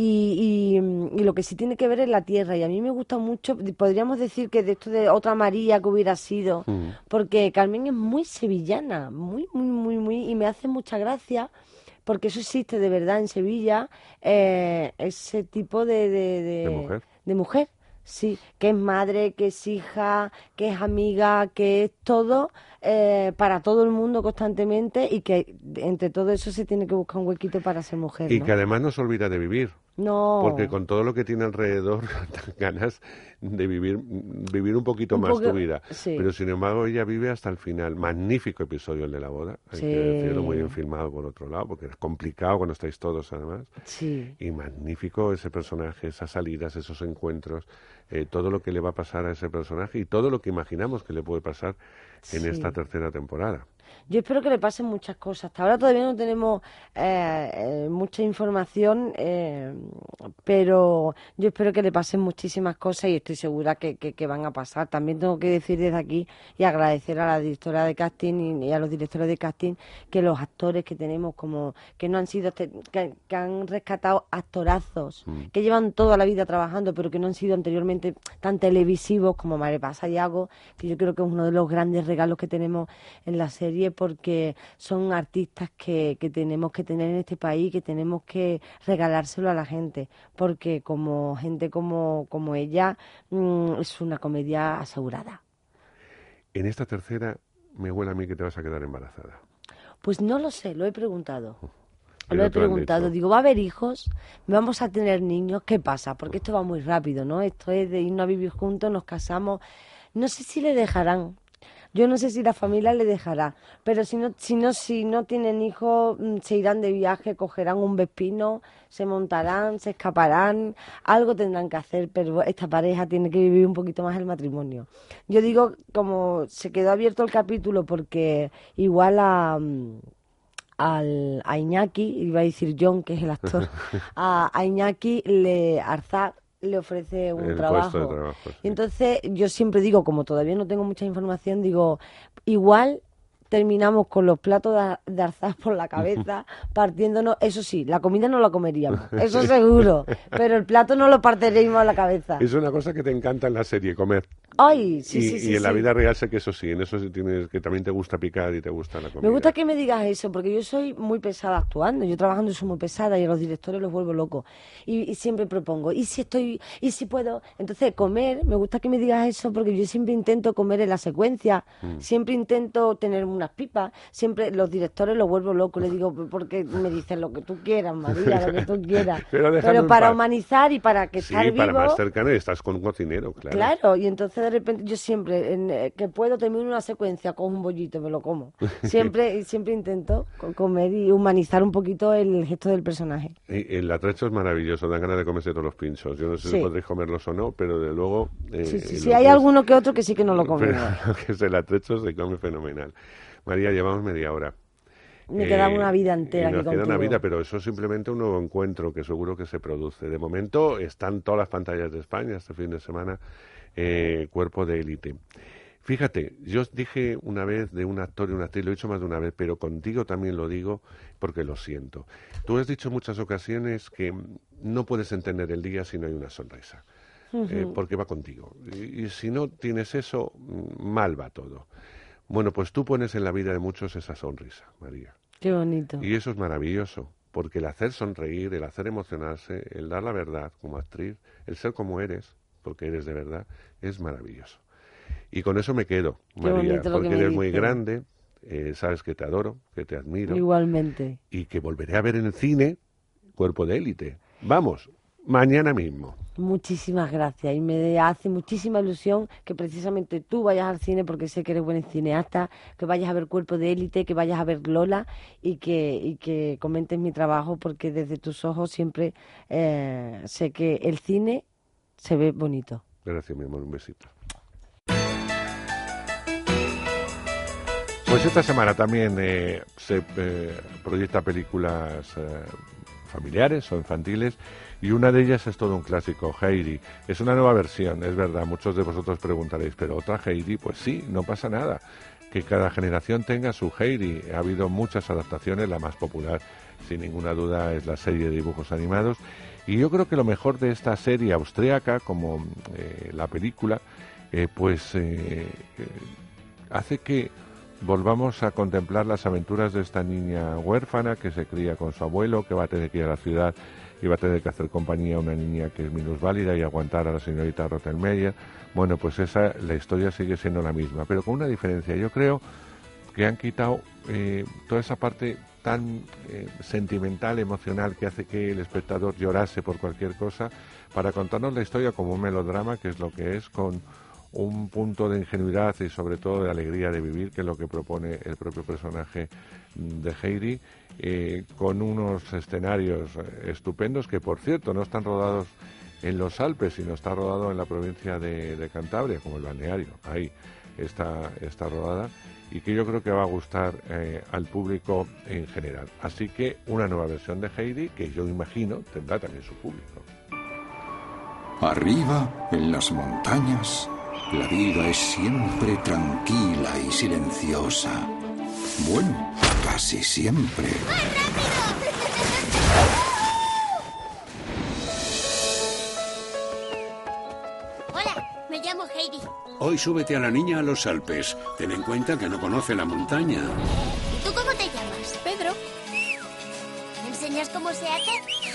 y, y, y lo que sí tiene que ver es la tierra, y a mí me gusta mucho, podríamos decir que de esto de otra María que hubiera sido, mm. porque Carmen es muy sevillana, muy, muy, muy, muy, y me hace mucha gracia, porque eso existe de verdad en Sevilla, eh, ese tipo de, de, de, ¿De mujer? De mujer, sí, que es madre, que es hija, que es amiga, que es todo... Eh, para todo el mundo constantemente, y que entre todo eso se tiene que buscar un huequito para ser mujer, y ¿no? que además no se olvida de vivir. No. Porque con todo lo que tiene alrededor, dan ganas de vivir vivir un poquito un más poco, tu vida. Sí. Pero sin embargo ella vive hasta el final. Magnífico episodio el de la boda. Hay sí. que decirlo, muy bien filmado por otro lado, porque es complicado cuando estáis todos además. Sí. Y magnífico ese personaje, esas salidas, esos encuentros, eh, todo lo que le va a pasar a ese personaje y todo lo que imaginamos que le puede pasar en sí. esta tercera temporada. Yo espero que le pasen muchas cosas. Hasta ahora todavía no tenemos eh, eh, mucha información, eh, pero yo espero que le pasen muchísimas cosas y estoy segura que, que, que van a pasar. También tengo que decir desde aquí y agradecer a la directora de casting y, y a los directores de casting que los actores que tenemos, como que no han sido, que, que han rescatado actorazos, mm. que llevan toda la vida trabajando, pero que no han sido anteriormente tan televisivos como Maripaz Sayago, que yo creo que es uno de los grandes regalos que tenemos en la serie, porque son artistas que, que tenemos que tener en este país, que tenemos que regalárselo a la gente, porque como gente como, como ella mmm, es una comedia asegurada. En esta tercera me huele a mí que te vas a quedar embarazada. Pues no lo sé, lo he preguntado. Lo he preguntado, digo, ¿va a haber hijos? ¿Vamos a tener niños? ¿Qué pasa? Porque esto va muy rápido, ¿no? Esto es de irnos a vivir juntos, nos casamos. No sé si le dejarán. Yo no sé si la familia le dejará, pero si no, si no, si no tienen hijos, se irán de viaje, cogerán un vespino, se montarán, se escaparán, algo tendrán que hacer, pero esta pareja tiene que vivir un poquito más el matrimonio. Yo digo, como se quedó abierto el capítulo, porque igual a... Al, a Iñaki, iba a decir John, que es el actor, a, a Iñaki le Arzak le ofrece un el trabajo. Puesto de trabajo sí. Y entonces yo siempre digo, como todavía no tengo mucha información, digo, igual terminamos con los platos de, de arzás por la cabeza, partiéndonos. Eso sí, la comida no la comeríamos, eso seguro, pero el plato no lo partiríamos a la cabeza. Es una cosa que te encanta en la serie, comer. Ay, sí, y, sí, sí. Y en sí. la vida real sé que eso sí, en eso sí tienes, que también te gusta picar y te gusta la comida. Me gusta que me digas eso, porque yo soy muy pesada actuando, yo trabajando soy muy pesada y a los directores los vuelvo locos. Y, y siempre propongo, ¿y si estoy, y si puedo? Entonces, comer, me gusta que me digas eso, porque yo siempre intento comer en la secuencia, mm. siempre intento tener unas pipas, siempre los directores los vuelvo locos, les digo, porque me dicen lo que tú quieras, María, lo que tú quieras. Pero, Pero para humanizar y para que sí, estar vivo... Sí, para más cercano, estás con un cocinero, claro. Claro, y entonces de repente yo siempre, en, eh, que puedo terminar una secuencia con un bollito, me lo como. Siempre siempre intento comer y humanizar un poquito el gesto del personaje. Y el atrecho es maravilloso, dan ganas de comerse todos los pinchos. Yo no sé sí. si podréis comerlos o no, pero de luego... Eh, sí, sí, sí hay es... alguno que otro que sí que no lo comemos. Pero lo que es el atrecho se come fenomenal. María, llevamos media hora. Me eh, queda una vida entera. Y nos queda contigo. una vida, pero eso es simplemente un nuevo encuentro que seguro que se produce. De momento están todas las pantallas de España este fin de semana, eh, Cuerpo de élite. Fíjate, yo os dije una vez de un actor y una actriz, lo he dicho más de una vez, pero contigo también lo digo porque lo siento. Tú has dicho en muchas ocasiones que no puedes entender el día si no hay una sonrisa, uh-huh. eh, porque va contigo. Y, y si no tienes eso, mal va todo. Bueno, pues tú pones en la vida de muchos esa sonrisa, María. Qué bonito. Y eso es maravilloso, porque el hacer sonreír, el hacer emocionarse, el dar la verdad como actriz, el ser como eres, porque eres de verdad, es maravilloso. Y con eso me quedo, María, porque eres dice. muy grande, eh, sabes que te adoro, que te admiro. Igualmente. Y que volveré a ver en el cine Cuerpo de élite. Vamos, mañana mismo. Muchísimas gracias. Y me hace muchísima ilusión que precisamente tú vayas al cine, porque sé que eres buen cineasta, que vayas a ver Cuerpo de élite, que vayas a ver Lola y que, y que comentes mi trabajo, porque desde tus ojos siempre eh, sé que el cine se ve bonito. Gracias, mi amor. Un besito. Pues esta semana también eh, se eh, proyecta películas eh, familiares o infantiles, y una de ellas es todo un clásico, Heidi. Es una nueva versión, es verdad, muchos de vosotros preguntaréis, ¿pero otra Heidi? Pues sí, no pasa nada, que cada generación tenga su Heidi. Ha habido muchas adaptaciones, la más popular, sin ninguna duda, es la serie de dibujos animados, y yo creo que lo mejor de esta serie austríaca, como eh, la película, eh, pues eh, eh, hace que volvamos a contemplar las aventuras de esta niña huérfana que se cría con su abuelo, que va a tener que ir a la ciudad y va a tener que hacer compañía a una niña que es minusválida y aguantar a la señorita Rottenmeier. Bueno, pues esa, la historia sigue siendo la misma, pero con una diferencia. Yo creo que han quitado eh, toda esa parte tan eh, sentimental, emocional, que hace que el espectador llorase por cualquier cosa, para contarnos la historia como un melodrama, que es lo que es, con un punto de ingenuidad y sobre todo de alegría de vivir, que es lo que propone el propio personaje de Heidi, eh, con unos escenarios estupendos que, por cierto, no están rodados en los Alpes, sino está rodado en la provincia de, de Cantabria, como el balneario. Ahí está, está rodada, y que yo creo que va a gustar eh, al público en general. Así que una nueva versión de Heidi, que yo imagino tendrá también su público. Arriba, en las montañas, la vida es siempre tranquila y silenciosa. Bueno, casi siempre. ¡Más rápido! Hola, me llamo Heidi. Hoy súbete a la niña a los Alpes. Ten en cuenta que no conoce la montaña. ¿Y tú cómo te llamas? Pedro. ¿Me enseñas cómo se hace?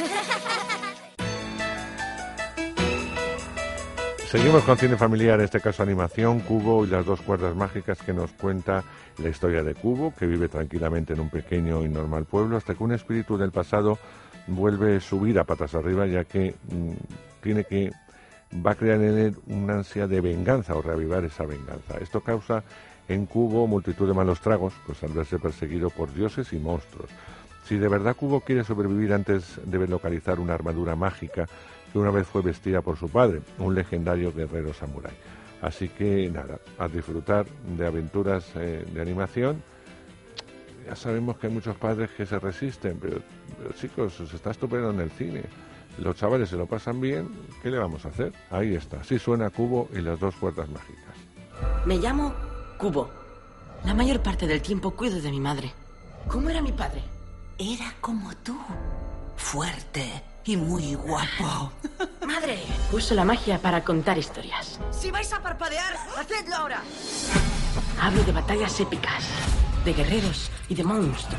Seguimos con cine familiar, en este caso animación, Cubo y las dos cuerdas mágicas, que nos cuenta la historia de Cubo, que vive tranquilamente en un pequeño y normal pueblo, hasta que un espíritu del pasado vuelve su vida patas arriba, ya que mmm, tiene que, va a crear en él una ansia de venganza o reavivar esa venganza. Esto causa en Cubo multitud de malos tragos, pues al verse perseguido por dioses y monstruos. Si de verdad Cubo quiere sobrevivir, antes debe localizar una armadura mágica que una vez fue vestida por su padre, un legendario guerrero samurái. Así que nada, a disfrutar de aventuras eh, de animación. Ya sabemos que hay muchos padres que se resisten, pero, pero chicos, se está estupendo en el cine. Los chavales se lo pasan bien, ¿qué le vamos a hacer? Ahí está, así suena Cubo y las dos cuerdas mágicas. Me llamo Cubo. La mayor parte del tiempo cuido de mi madre. ¿Cómo era mi padre? Era como tú. Fuerte y muy guapo. ¡Madre! Uso la magia para contar historias. Si vais a parpadear, hacedlo ahora. Hablo de batallas épicas, de guerreros y de monstruos.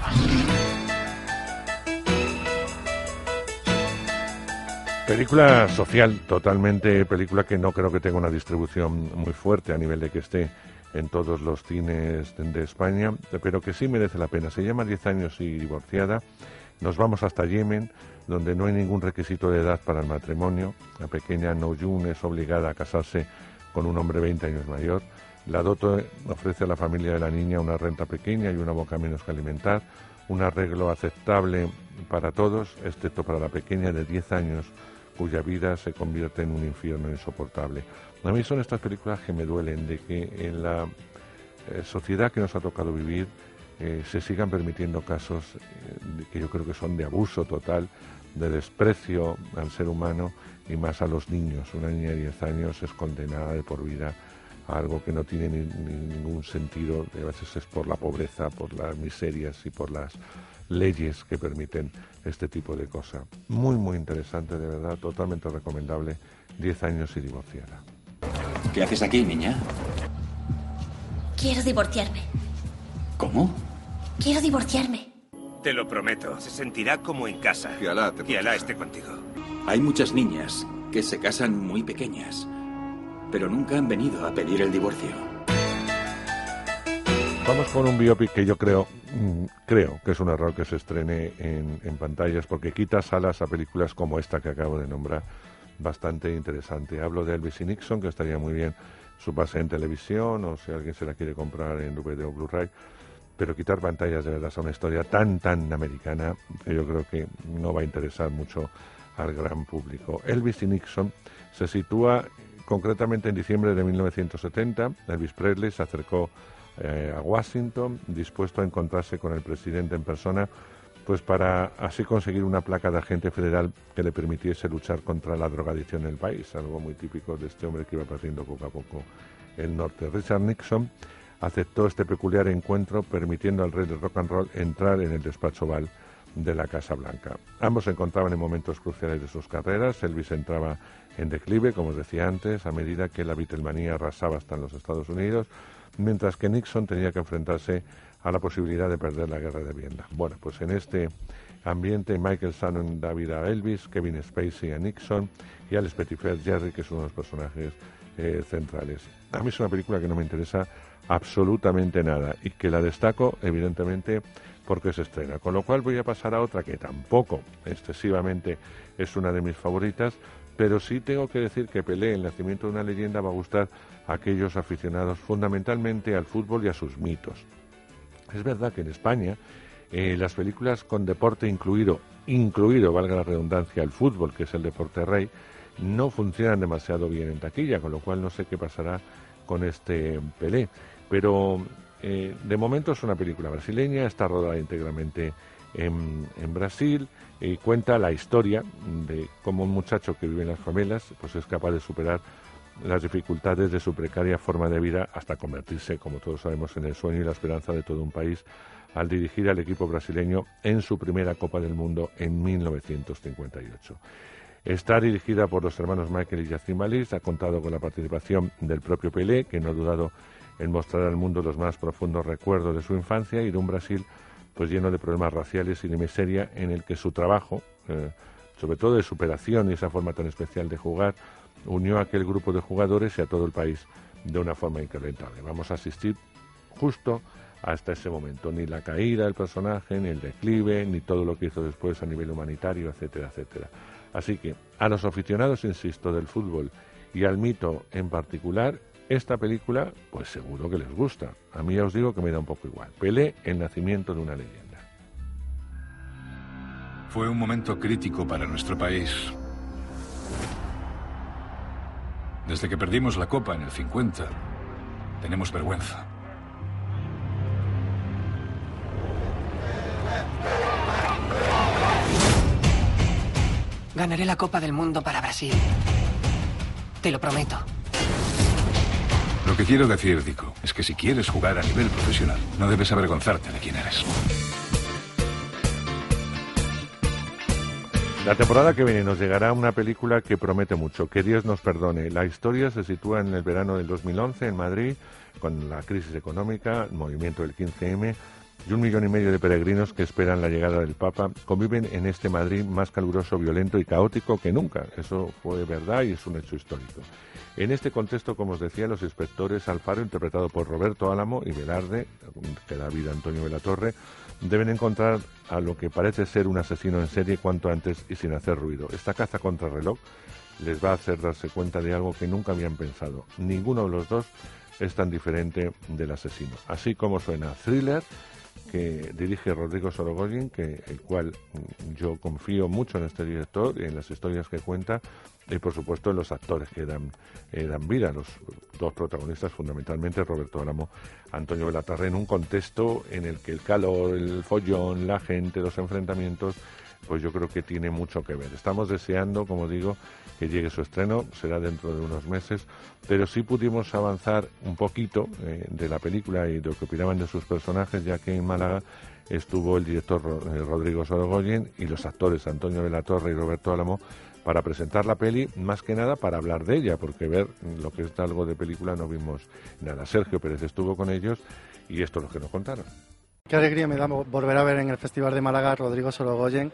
Película social, totalmente película que no creo que tenga una distribución muy fuerte a nivel de que esté en todos los cines de España, pero que sí merece la pena. Se llama Diez años y divorciada. Nos vamos hasta Yemen, donde no hay ningún requisito de edad para el matrimonio. La pequeña Noyun es obligada a casarse con un hombre veinte años mayor. La dote ofrece a la familia de la niña una renta pequeña y una boca menos que alimentar, un arreglo aceptable para todos, excepto para la pequeña de diez años, cuya vida se convierte en un infierno insoportable. A mí son estas películas que me duelen, de que en la eh, sociedad que nos ha tocado vivir eh, se sigan permitiendo casos eh, que yo creo que son de abuso total, de desprecio al ser humano y más a los niños. Una niña de diez años es condenada de por vida a algo que no tiene ni, ni ningún sentido, a veces es por la pobreza, por las miserias y por las leyes que permiten este tipo de cosas. Muy, muy interesante, de verdad, totalmente recomendable. Diez años y divorciada. ¿Qué haces aquí, niña? Quiero divorciarme. ¿Cómo? Quiero divorciarme. Te lo prometo, se sentirá como en casa. Que Alá te Que Alá esté contigo. Hay muchas niñas que se casan muy pequeñas, pero nunca han venido a pedir el divorcio. Vamos con un biopic que yo creo, mmm, creo que es un error que se estrene en, en pantallas, porque quita salas a películas como esta que acabo de nombrar, bastante interesante. Hablo de Elvis y Nixon, que estaría muy bien su pase en televisión, o si alguien se la quiere comprar en D V D o Blu-ray, pero quitar pantallas de verdad a una historia tan, tan americana, que yo creo que no va a interesar mucho al gran público. Elvis y Nixon se sitúa concretamente en diciembre de mil novecientos setenta. Elvis Presley se acercó eh, a Washington, dispuesto a encontrarse con el presidente en persona, pues para así conseguir una placa de agente federal que le permitiese luchar contra la drogadicción en el país, algo muy típico de este hombre que iba perdiendo poco a poco el norte. Richard Nixon aceptó este peculiar encuentro, permitiendo al rey del rock and roll entrar en el despacho Oval de la Casa Blanca. Ambos se encontraban en momentos cruciales de sus carreras. Elvis entraba en declive, como os decía antes, a medida que la Beatlemanía arrasaba hasta en los Estados Unidos, mientras que Nixon tenía que enfrentarse a la posibilidad de perder la guerra de Vietnam. Bueno, pues en este ambiente Michael Shannon da vida a Elvis, Kevin Spacey a Nixon y Alex Pettyfer Jerry, que es uno de los personajes eh, centrales. A mí es una película que no me interesa absolutamente nada y que la destaco evidentemente porque se estrena, con lo cual voy a pasar a otra que tampoco excesivamente es una de mis favoritas, pero sí tengo que decir que Pelé, el nacimiento de una leyenda, va a gustar a aquellos aficionados fundamentalmente al fútbol y a sus mitos. Es verdad que en España eh, las películas con deporte incluido, incluido, valga la redundancia, el fútbol, que es el deporte rey, no funcionan demasiado bien en taquilla, con lo cual no sé qué pasará con este Pelé. Pero eh, de momento es una película brasileña, está rodada íntegramente en, en Brasil y cuenta la historia de cómo un muchacho que vive en las favelas pues es capaz de superar las dificultades de su precaria forma de vida hasta convertirse, como todos sabemos, en el sueño y la esperanza de todo un país al dirigir al equipo brasileño en su primera Copa del Mundo en mil novecientos cincuenta y ocho. Está dirigida por los hermanos Michael y Yacine Balis, ha contado con la participación del propio Pelé, que no ha dudado en mostrar al mundo los más profundos recuerdos de su infancia y de un Brasil pues lleno de problemas raciales y de miseria, en el que su trabajo, eh, sobre todo de superación y esa forma tan especial de jugar, unió a aquel grupo de jugadores y a todo el país de una forma incrementable. Vamos a asistir justo hasta ese momento, ni la caída del personaje, ni el declive, ni todo lo que hizo después a nivel humanitario, etcétera, etcétera. Así que a los aficionados, insisto, del fútbol y al mito en particular, esta película, pues seguro que les gusta. A mí ya os digo que me da un poco igual. Pelé, el nacimiento de una leyenda. Fue un momento crítico para nuestro país. Desde que perdimos la Copa en el cincuenta, tenemos vergüenza. Ganaré la Copa del Mundo para Brasil. Te lo prometo. Lo que quiero decir, Dico, es que si quieres jugar a nivel profesional, no debes avergonzarte de quién eres. La temporada que viene nos llegará una película que promete mucho, Que Dios nos perdone. La historia se sitúa en el verano del dos mil once en Madrid, con la crisis económica, el movimiento del quince eme y un millón y medio de peregrinos que esperan la llegada del Papa, conviven en este Madrid más caluroso, violento y caótico que nunca. Eso fue verdad y es un hecho histórico. En este contexto, como os decía, los inspectores Alfaro, interpretado por Roberto Álamo, y Velarde, que da vida a Antonio de la Torre, deben encontrar a lo que parece ser un asesino en serie cuanto antes y sin hacer ruido. Esta caza contra reloj les va a hacer darse cuenta de algo que nunca habían pensado. Ninguno de los dos es tan diferente del asesino. Así como suena Thriller, que dirige Rodrigo Sorogoyen, que el cual yo confío mucho en este director y en las historias que cuenta, y por supuesto en los actores que dan, eh, dan vida, los dos protagonistas, fundamentalmente Roberto Álamo, Antonio de la Torre, en un contexto en el que el calor, el follón, la gente, los enfrentamientos, pues yo creo que tiene mucho que ver. Estamos deseando, como digo, que llegue su estreno, será dentro de unos meses, pero sí pudimos avanzar un poquito eh, de la película y de lo que opinaban de sus personajes, ya que en Málaga estuvo el director eh, Rodrigo Sorogoyen y los actores Antonio de la Torre y Roberto Álamo para presentar la peli, más que nada para hablar de ella, porque ver lo que es algo de película no vimos nada. Sergio Pérez estuvo con ellos y esto es lo que nos contaron. Qué alegría me da volver a ver en el Festival de Málaga a Rodrigo Sorogoyen,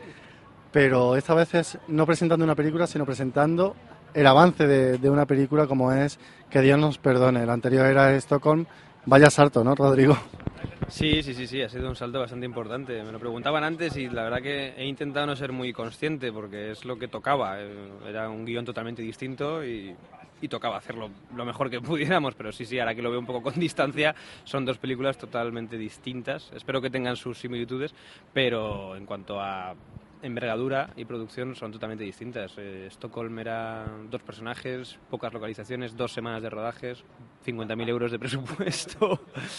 pero esta vez es no presentando una película, sino presentando el avance de, de una película como es Que Dios nos perdone. La anterior era Stockholm. Vaya salto, ¿no, Rodrigo? Sí, sí, sí, sí, ha sido un salto bastante importante. Me lo preguntaban antes y la verdad que he intentado no ser muy consciente porque es lo que tocaba. Era un guión totalmente distinto y, y tocaba hacerlo lo mejor que pudiéramos, pero sí, sí, ahora que lo veo un poco con distancia, son dos películas totalmente distintas. Espero que tengan sus similitudes, pero en cuanto a envergadura y producción son totalmente distintas. Eh, Stockholm era dos personajes, pocas localizaciones, dos semanas de rodajes, cincuenta mil euros de presupuesto.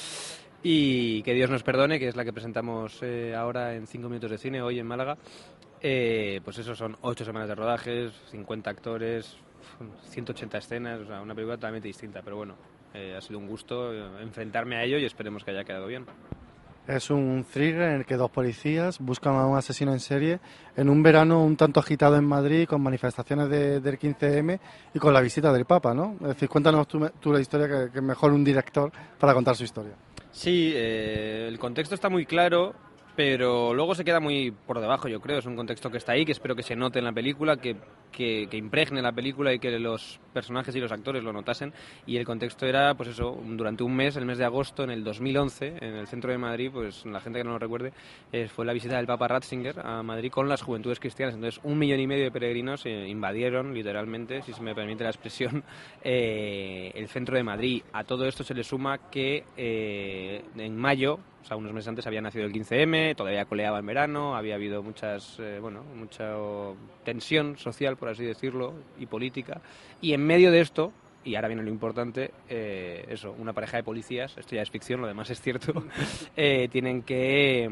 Y Que Dios nos perdone, que es la que presentamos eh, ahora en cinco minutos de cine, hoy en Málaga. Eh, pues eso son ocho semanas de rodajes, cincuenta actores, ciento ochenta escenas, o sea, una película totalmente distinta. Pero bueno, eh, ha sido un gusto eh, enfrentarme a ello y esperemos que haya quedado bien. Es un thriller en el que dos policías buscan a un asesino en serie en un verano un tanto agitado en Madrid, con manifestaciones de, del quince eme y con la visita del Papa, ¿no? Es decir, cuéntanos tú, tú la historia, que, que es mejor un director para contar su historia. Sí, eh, el contexto está muy claro, pero luego se queda muy por debajo, yo creo. Es un contexto que está ahí, que espero que se note en la película, que, que, que impregne la película y que los personajes y los actores lo notasen. Y el contexto era, pues eso, durante un mes, el mes de agosto, en el dos mil once, en el centro de Madrid, pues la gente que no lo recuerde, eh, fue la visita del Papa Ratzinger a Madrid con las Juventudes Cristianas. Entonces, un millón y medio de peregrinos eh, invadieron, literalmente, si se me permite la expresión, eh, el centro de Madrid. A todo esto se le suma que eh, en mayo, o sea, unos meses antes había nacido el quince eme, todavía coleaba en verano, había habido muchas, eh, bueno, mucha tensión social, por así decirlo, y política. Y en medio de esto, y ahora viene lo importante, eh, eso, una pareja de policías, esto ya es ficción, lo demás es cierto, eh, tienen que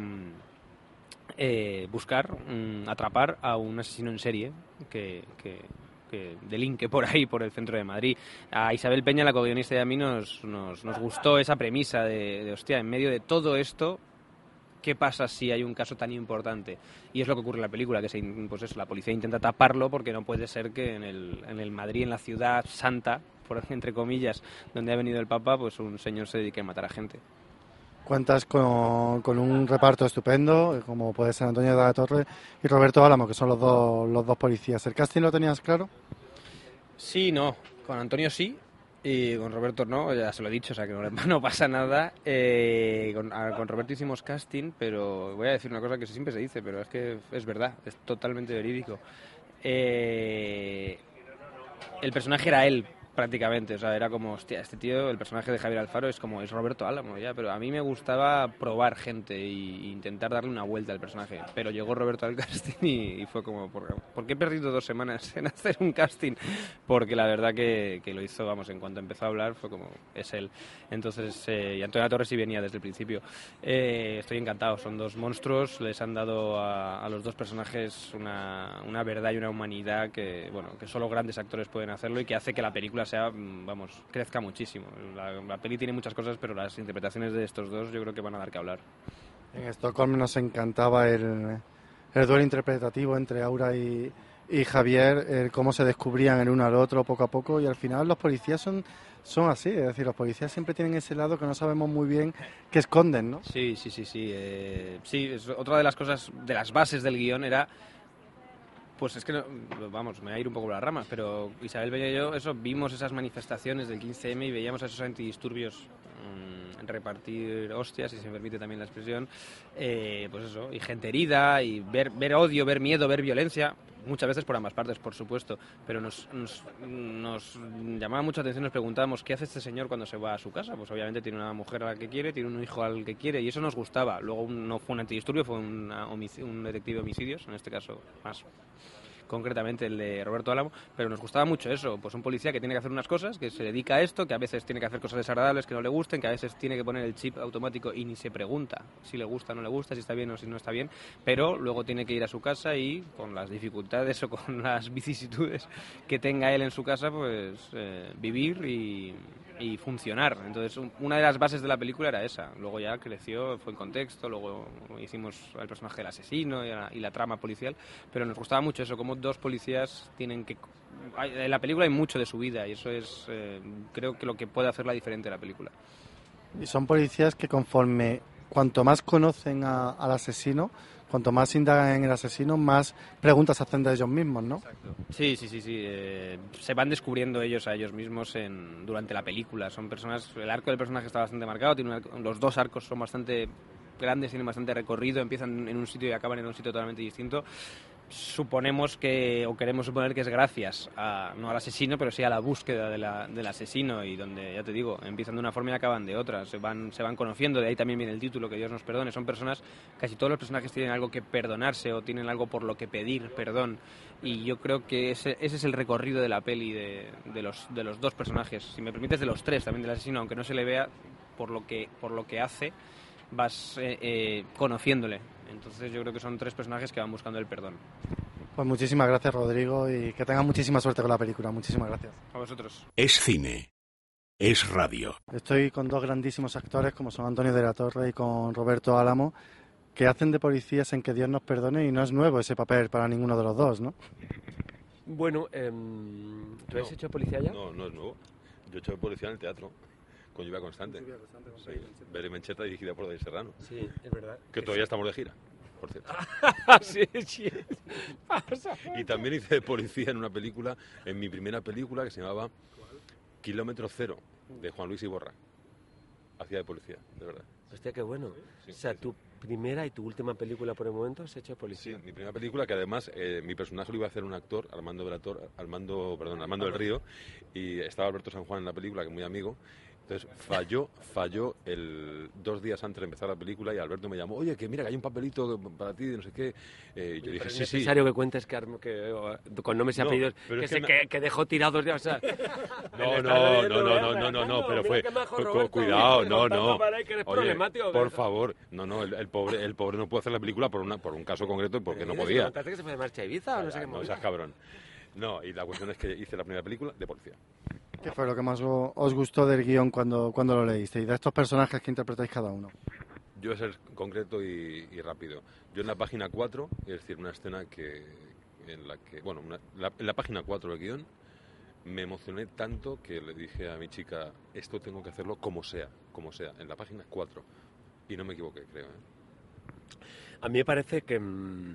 eh, buscar, mm, atrapar a un asesino en serie que... que que delinque por ahí, por el centro de Madrid. A Isabel Peña, la co-guionista, y a mí nos, nos, nos gustó esa premisa de, de, hostia, en medio de todo esto, ¿qué pasa si hay un caso tan importante? Y es lo que ocurre en la película, que se, pues eso, la policía intenta taparlo porque no puede ser que en el, en el Madrid, en la ciudad santa, por, entre comillas, donde ha venido el Papa, pues un señor se dedique a matar a gente. Cuentas con, con un reparto estupendo, como puede ser Antonio de la Torre y Roberto Álamo, que son los dos, los dos policías. ¿El casting lo tenías claro? Sí, no. Con Antonio sí, y con Roberto no, ya se lo he dicho, o sea que no, no pasa nada. Eh, con, a, con Roberto hicimos casting, pero voy a decir una cosa que siempre se dice, pero es que es verdad, es totalmente verídico. Eh, el personaje era él, prácticamente, o sea, era como, hostia, este tío, el personaje de Javier Alfaro es como, es Roberto Álamo ya, pero a mí me gustaba probar gente e intentar darle una vuelta al personaje, pero llegó Roberto al casting y, y fue como, ¿por, ¿por qué he perdido dos semanas en hacer un casting? Porque la verdad que, que lo hizo, vamos, en cuanto empezó a hablar fue como, es él. Entonces, eh, y Antonio Torres sí venía desde el principio. Eh, estoy encantado, son dos monstruos, les han dado a, a los dos personajes una, una verdad y una humanidad que, bueno, que solo grandes actores pueden hacerlo y que hace que la película película sea, vamos, crezca muchísimo. La, la peli tiene muchas cosas, pero las interpretaciones de estos dos yo creo que van a dar que hablar. En Estocolmo nos encantaba el, el duelo interpretativo entre Aura y, y Javier, el cómo se descubrían el uno al otro poco a poco, y al final los policías son, son así, es decir, los policías siempre tienen ese lado que no sabemos muy bien qué esconden, ¿no? Sí, sí, sí, sí. Eh, sí, es otra de las cosas, de las bases del guión era... Pues es que, no, vamos, me voy a ir un poco por las ramas, pero Isabel Bella y yo, eso, vimos esas manifestaciones del quince eme y veíamos a esos antidisturbios mmm, repartir hostias, si se me permite también la expresión, eh, pues eso, y gente herida, y ver, ver odio, ver miedo, ver violencia, muchas veces por ambas partes, por supuesto, pero nos, nos, nos llamaba mucha atención, nos preguntábamos qué hace este señor cuando se va a su casa. Pues obviamente tiene una mujer a la que quiere, tiene un hijo al que quiere, y eso nos gustaba. Luego no fue un antidisturbio, fue una homic- un detective de homicidios, en este caso más concretamente el de Roberto Álamo, pero nos gustaba mucho eso, pues un policía que tiene que hacer unas cosas, que se dedica a esto, que a veces tiene que hacer cosas desagradables que no le gusten, que a veces tiene que poner el chip automático y ni se pregunta si le gusta o no le gusta, si está bien o si no está bien, pero luego tiene que ir a su casa y con las dificultades o con las vicisitudes que tenga él en su casa, pues eh, vivir y, y funcionar. Entonces una de las bases de la película era esa, luego ya creció, fue el contexto, luego hicimos el personaje del asesino y la, y la trama policial, pero nos gustaba mucho eso, como dos policías tienen que... En la película hay mucho de su vida y eso es, eh, creo que lo que puede hacerla diferente de la película. Y son policías que conforme cuanto más conocen a, al asesino, cuanto más indagan en el asesino, más preguntas hacen de ellos mismos, ¿no? Exacto. Sí, sí, sí, sí. Eh, se van descubriendo ellos a ellos mismos en, durante la película. Son personas, el arco del personaje está bastante marcado, tiene un arco, los dos arcos son bastante grandes, tienen bastante recorrido, empiezan en un sitio y acaban en un sitio totalmente distinto. Suponemos que, o queremos suponer que es gracias a, no al asesino, pero sí a la búsqueda de la, del asesino, y donde, ya te digo, empiezan de una forma y acaban de otra, se van, se van conociendo, de ahí también viene el título, que Dios nos perdone. Son personas, casi todos los personajes tienen algo que perdonarse o tienen algo por lo que pedir perdón, y yo creo que ese, ese es el recorrido de la peli de, de, los, de los dos personajes, si me permites de los tres, también del asesino, aunque no se le vea por lo que, por lo que hace, vas eh, eh, conociéndole. Entonces yo creo que son tres personajes que van buscando el perdón. Pues muchísimas gracias, Rodrigo, y que tengan muchísima suerte con la película. Muchísimas gracias. A vosotros. Es cine. Es radio. Estoy con dos grandísimos actores como son Antonio de la Torre y con Roberto Álamo, que hacen de policías en Que Dios nos perdone, y no es nuevo ese papel para ninguno de los dos, ¿no? Bueno, eh, ¿tú has no, hecho policía ya? No, no es nuevo. Yo he hecho policía en el teatro. Con Lluvia Constante. Lluvia Constante, sí. Bere Mencheta, dirigida por David Serrano. Sí, es verdad. Que todavía estamos de gira, por cierto. sí, sí. Y también hice de policía en una película, en mi primera película, que se llamaba Kilómetro Cero, de Juan Luis Iborra. Hacía de policía, de verdad. Hostia, qué bueno. Sí, o sea, sí, tu sí. primera y tu última película por el momento has hecho de policía. Sí, mi primera película, que además eh, mi personaje lo iba a hacer un actor, Armando Velator, Armando, perdón, Armando del Río, y estaba Alberto San Juan en la película, que es muy amigo. Entonces falló, falló el dos días antes de empezar la película, y Alberto me llamó, oye, que mira, que hay un papelito para ti, de no sé qué. Eh, yo Oye, dije, es sí, necesario sí. que cuentes que, que con nombres y No, apellidos, pero que, es se, que me- que, que dejó tirados ya, o sea... No, no, no, no, no, no, no, no, pero fue, cu- cu- cuidado, no, no. Oye, por favor, no, no, el, el pobre, el pobre no pudo hacer la película por una, por un caso concreto y porque no podía. ¿Te que se fue de marcha a Ibiza o no sé qué? No seas cabrón. No, y la cuestión es que hice la primera película de policía. ¿Qué fue lo que más o- os gustó del guión cuando, cuando lo leíste y de estos personajes que interpretáis cada uno? Yo voy a ser concreto y, y rápido. Yo en la página cuatro, es decir, una escena que en la que, bueno, una- la- en la página cuatro del guión, me emocioné tanto que le dije a mi chica, esto tengo que hacerlo como sea, como sea, en la página cuatro. Y no me equivoqué, creo. ¿eh? A mí me parece que, mm,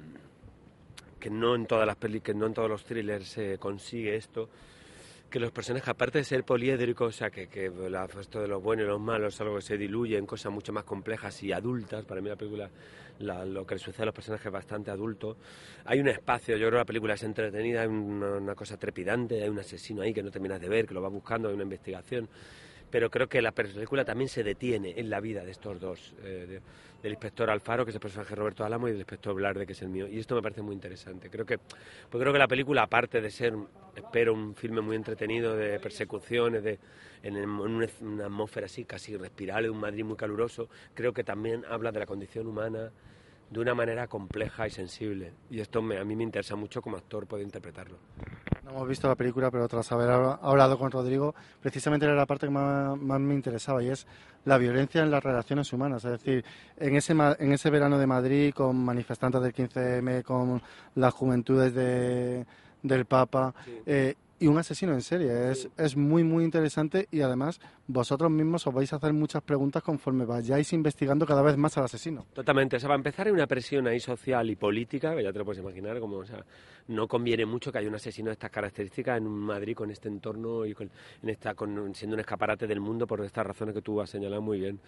que no en todas las peli, que no en todos los thrillers se consigue esto, que los personajes, aparte de ser poliédricos, o sea, que, que la, esto de los buenos y los malos es algo que se diluye en cosas mucho más complejas y adultas. Para mí la película, la, lo que le sucede a los personajes es bastante adulto. Hay un espacio, yo creo que la película es entretenida, hay una, una cosa trepidante, hay un asesino ahí que no terminas de ver, que lo va buscando, hay una investigación. Pero creo que la película también se detiene en la vida de estos dos, eh, de, del inspector Alfaro, que es el personaje de Roberto Álamo, y del inspector Blarde, que es el mío. Y esto me parece muy interesante. Creo que, pues creo que la película, aparte de ser, espero, un filme muy entretenido de persecuciones, de, en, el- en una, una atmósfera así casi respirable, un Madrid muy caluroso, creo que también habla de la condición humana de una manera compleja y sensible. Y esto me, a mí me interesa mucho como actor poder interpretarlo. No hemos visto la película, pero tras haber hablado con Rodrigo, precisamente era la parte que más, más me interesaba, y es la violencia en las relaciones humanas. Es decir, en ese, en ese verano de Madrid, con manifestantes del quince eme, con las juventudes de, del Papa, sí. eh, y un asesino en serie. Es, sí. es muy, muy interesante, y además vosotros mismos os vais a hacer muchas preguntas conforme vayáis investigando cada vez más al asesino. Totalmente. O sea, para empezar hay una presión ahí social y política, que ya te lo puedes imaginar, como, o sea, no conviene mucho que haya un asesino de estas características en un Madrid con este entorno y con, en esta, con, siendo un escaparate del mundo por estas razones que tú has señalado muy bien.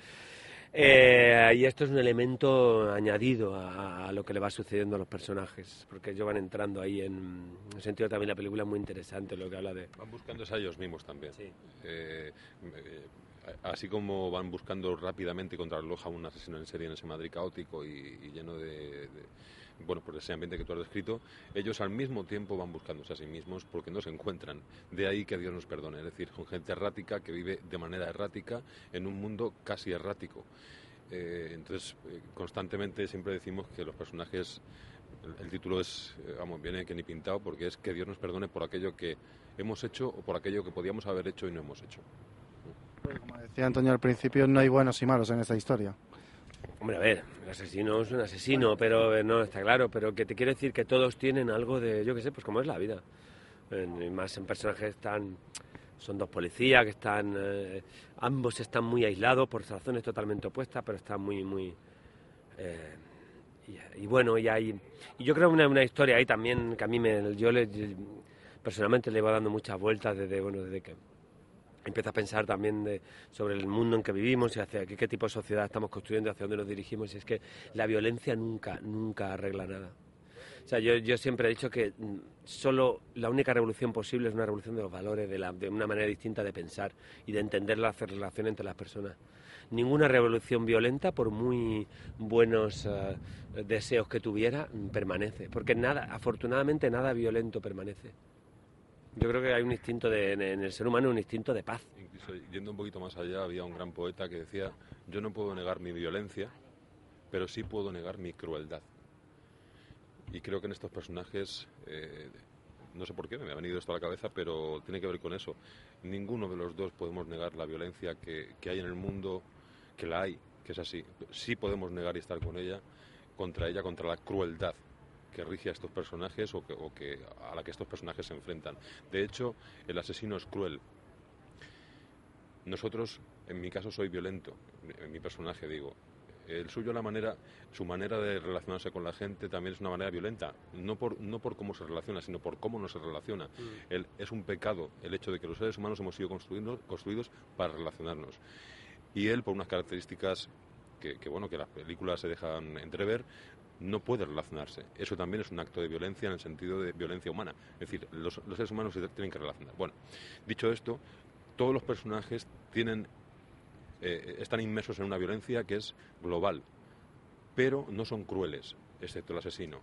Eh, y esto es un elemento añadido a, a lo que le va sucediendo a los personajes, porque ellos van entrando ahí en, en el sentido también la película es muy interesante lo que habla de... Van buscándose a ellos mismos también. Sí. Eh, eh, así como van buscando rápidamente contra el reloj a un asesino en serie en ese Madrid caótico y, y lleno de, de... bueno, por ese ambiente que tú has descrito, ellos al mismo tiempo van buscándose a sí mismos porque no se encuentran. De ahí que Dios nos perdone, es decir, con gente errática que vive de manera errática en un mundo casi errático. Eh, entonces, eh, constantemente siempre decimos que los personajes, el, el título es, eh, vamos, viene que ni pintado, porque es que Dios nos perdone por aquello que hemos hecho o por aquello que podíamos haber hecho y no hemos hecho. Bueno, como decía Antonio al principio, no hay buenos y malos en esta historia. Hombre, a ver, el asesino es un asesino, pero eh, no, está claro, pero que te quiero decir que todos tienen algo de, yo qué sé, pues como es la vida. En, y más en personajes tan... Son dos policías que están... Eh, ambos están muy aislados por razones totalmente opuestas, pero están muy, muy... Eh, y, y bueno, y hay... Y yo creo una, una historia ahí también que a mí me... Yo le, personalmente le iba dando muchas vueltas desde, bueno, desde que... Empieza a pensar también de, sobre el mundo en que vivimos y hacia qué, qué tipo de sociedad estamos construyendo, hacia dónde nos dirigimos. Y es que la violencia nunca, nunca arregla nada. O sea, yo, yo siempre he dicho que solo la única revolución posible es una revolución de los valores, de, la, de una manera distinta de pensar y de entender la relación entre las personas. Ninguna revolución violenta, por muy buenos uh, deseos que tuviera, permanece. Porque nada, afortunadamente nada violento permanece. Yo creo que hay un instinto de, en el ser humano, un instinto de paz. Incluso yendo un poquito más allá, había un gran poeta que decía: yo no puedo negar mi violencia, pero sí puedo negar mi crueldad. Y creo que en estos personajes, eh, no sé por qué, me ha venido esto a la cabeza, pero tiene que ver con eso. Ninguno de los dos podemos negar la violencia que, que hay en el mundo, que la hay, que es así. Sí podemos negar y estar con ella, contra ella, contra la crueldad que rige a estos personajes o que, o que a la que estos personajes se enfrentan. De hecho, el asesino es cruel. Nosotros, en mi caso, soy violento, en mi personaje digo. El suyo, la manera, su manera de relacionarse con la gente también es una manera violenta, no por, no por cómo se relaciona, sino por cómo no se relaciona. Mm. El, es un pecado el hecho de que los seres humanos hemos sido construidos, construidos para relacionarnos. Y él, por unas características que, que, bueno, que las películas se dejan entrever, no puede relacionarse. Eso también es un acto de violencia en el sentido de violencia humana. Es decir, los, los seres humanos se tienen que relacionar. Bueno, dicho esto, todos los personajes tienen... Eh, están inmersos en una violencia que es global, pero no son crueles, excepto el asesino.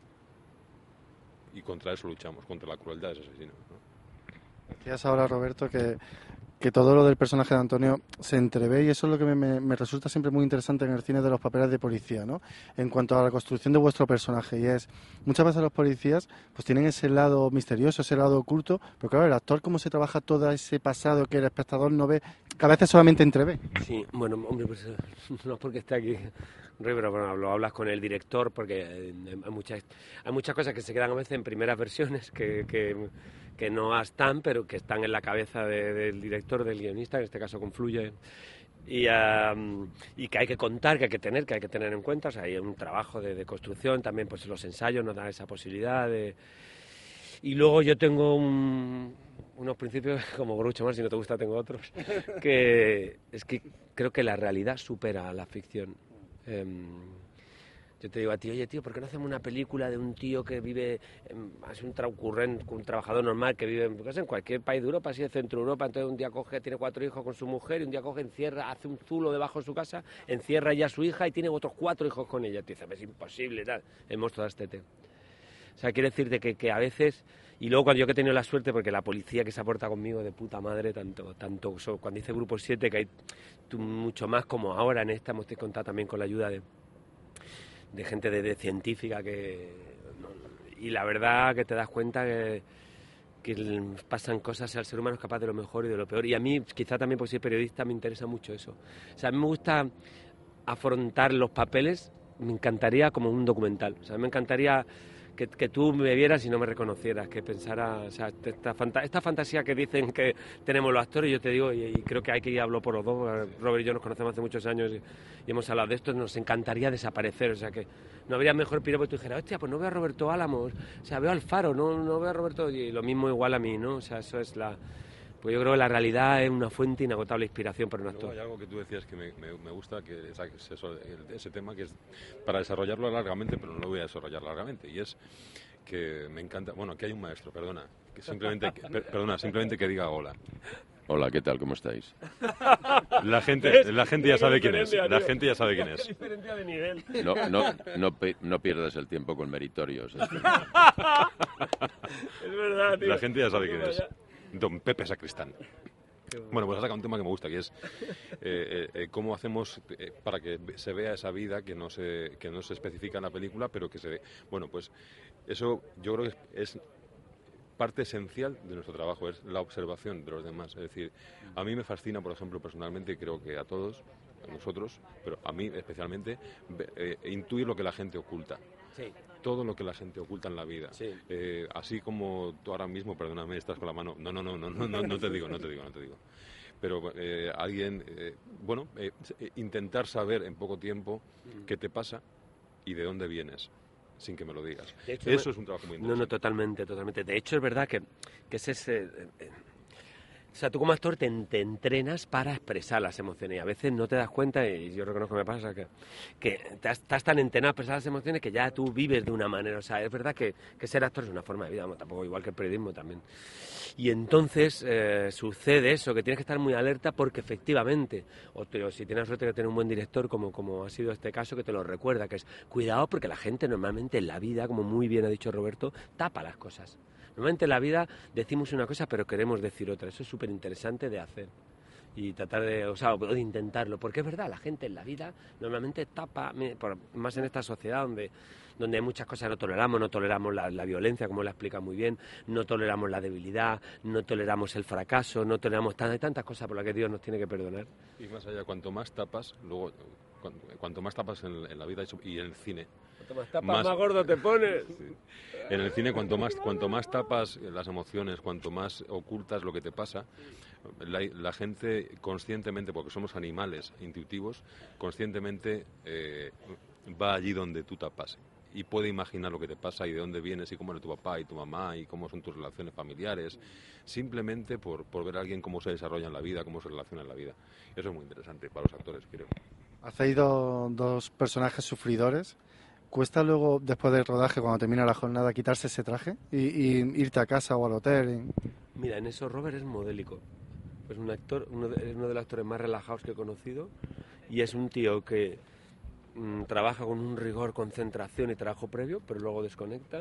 Y contra eso luchamos, contra la crueldad de ese asesino, ¿no? Decías ahora, Roberto, que, que todo lo del personaje de Antonio se entrevé, y eso es lo que me, me, me resulta siempre muy interesante en el cine de los papeles de policía, ¿no? En cuanto a la construcción de vuestro personaje, y es, muchas veces los policías pues tienen ese lado misterioso, ese lado oculto, pero claro, el actor, cómo se trabaja todo ese pasado que el espectador no ve, que a veces solamente entrevé. Sí, bueno, hombre, pues no es porque esté aquí, pero bueno, lo hablas con el director, porque hay muchas, hay muchas cosas que se quedan a veces en primeras versiones que... que que no están, pero que están en la cabeza de, del director, del guionista, en este caso confluye, y, um, y que hay que contar, que hay que tener, que hay que tener en cuenta. O sea, hay un trabajo de, de construcción, también pues los ensayos nos dan esa posibilidad de... Y luego yo tengo un, unos principios, como Groucho Marx, si no te gusta tengo otros, que es que creo que la realidad supera a la ficción. Um, Yo te digo a ti, oye tío, ¿por qué no hacemos una película de un tío que vive, es un, tra un trabajador normal que vive en cualquier país de Europa, así de Centro Europa, entonces un día coge, tiene cuatro hijos con su mujer, y un día coge, encierra, hace un zulo debajo de su casa, encierra ya a su hija y tiene otros cuatro hijos con ella? Te dice, es imposible, tal, hemos todas este tema. O sea, quiero decirte que, que a veces, y luego cuando yo que he tenido la suerte, porque la policía que se aporta conmigo de puta madre, tanto, tanto cuando hice Grupo siete, que hay mucho más como ahora en esta, hemos contado también con la ayuda de... de gente de, de científica que y la verdad que te das cuenta que, que pasan cosas, el ser humano es capaz de lo mejor y de lo peor. Y a mí, quizá también por ser periodista, me interesa mucho eso. O sea, a mí me gusta afrontar los papeles, me encantaría como un documental. O sea, me encantaría que, que tú me vieras y no me reconocieras, que pensara, o sea, esta, fanta- esta fantasía que dicen que tenemos los actores, yo te digo, y, y creo que hay que ir, hablo por los dos, Robert y yo nos conocemos hace muchos años y, y hemos hablado de esto, nos encantaría desaparecer, o sea, que no habría mejor piropo que tú dijeras, hostia, pues no veo a Roberto Álamos, o sea, veo al Faro, no, no veo a Roberto, y lo mismo igual a mí, ¿no? O sea, eso es la... Pues yo creo que la realidad es una fuente inagotable de inspiración para un actor. Luego hay algo que tú decías que me, me, me gusta, que es eso, el, ese tema, que es para desarrollarlo largamente, pero no lo voy a desarrollar largamente, y es que me encanta, bueno, aquí hay un maestro, perdona, que simplemente, que, per, perdona, simplemente que diga hola. Hola, ¿qué tal? ¿Cómo estáis? La gente, la gente ya sabe quién es, la gente ya sabe quién es. No, no, no, no pierdas el tiempo con meritorios. Es verdad, tío. La gente ya sabe quién es. Don Pepe Sacristán. Bueno, pues ha sacado un tema que me gusta, que es eh, eh, cómo hacemos eh, para que se vea esa vida que no se que no se especifica en la película, pero que se ve. Bueno, pues eso yo creo que es, es parte esencial de nuestro trabajo, es la observación de los demás. Es decir, a mí me fascina, por ejemplo, personalmente, y creo que a todos, a nosotros, pero a mí especialmente, eh, intuir lo que la gente oculta. Sí. Todo lo que la gente oculta en la vida. Sí. Eh, así como tú ahora mismo, perdóname, estás con la mano. No, no, no, no, no, no, no te digo, no te digo, no te digo. Pero eh, alguien, eh, bueno, eh, intentar saber en poco tiempo qué te pasa y de dónde vienes, sin que me lo digas. De hecho, eso me... es un trabajo muy interesante. No, no, totalmente, totalmente. De hecho, es verdad que, que es ese... Eh, eh, O sea, tú como actor te, te entrenas para expresar las emociones y a veces no te das cuenta, y yo reconozco que me pasa, que, que te has, estás tan entrenado a expresar las emociones que ya tú vives de una manera. O sea, es verdad que, que ser actor es una forma de vida, bueno, tampoco igual que el periodismo también. Y entonces eh, sucede eso, que tienes que estar muy alerta porque efectivamente, o, te, o si tienes suerte de tener un buen director, como, como ha sido este caso, que te lo recuerda, que es cuidado porque la gente normalmente en la vida, como muy bien ha dicho Roberto, tapa las cosas. Normalmente en la vida decimos una cosa pero queremos decir otra. Eso es súper interesante de hacer y tratar de, o sea, de intentarlo. Porque es verdad, la gente en la vida normalmente tapa, más en esta sociedad donde, donde hay muchas cosas no toleramos. No toleramos la, la violencia, como la explica muy bien. No toleramos la debilidad, no toleramos el fracaso, no toleramos tan, hay tantas cosas por las que Dios nos tiene que perdonar. Y más allá, cuanto más tapas, luego, cuanto, cuanto más tapas en, en la vida y en el cine... Cuanto más tapas, más, más gordo te pones. Sí. En el cine, cuanto más, cuanto más tapas las emociones, cuanto más ocultas lo que te pasa, la, la gente conscientemente, porque somos animales intuitivos, conscientemente eh, va allí donde tú tapas y puede imaginar lo que te pasa y de dónde vienes y cómo es tu papá y tu mamá y cómo son tus relaciones familiares, simplemente por, por ver a alguien cómo se desarrolla en la vida, cómo se relaciona en la vida. Eso es muy interesante para los actores, creo. Hacéis do, dos personajes sufridores. ¿Cuesta luego, después del rodaje, cuando termina la jornada, quitarse ese traje y, y irte a casa o al hotel? Y... Mira, en eso Robert es modélico. Es un actor, uno de, es uno de los actores más relajados que he conocido y es un tío que mmm, trabaja con un rigor, concentración y trabajo previo, pero luego desconecta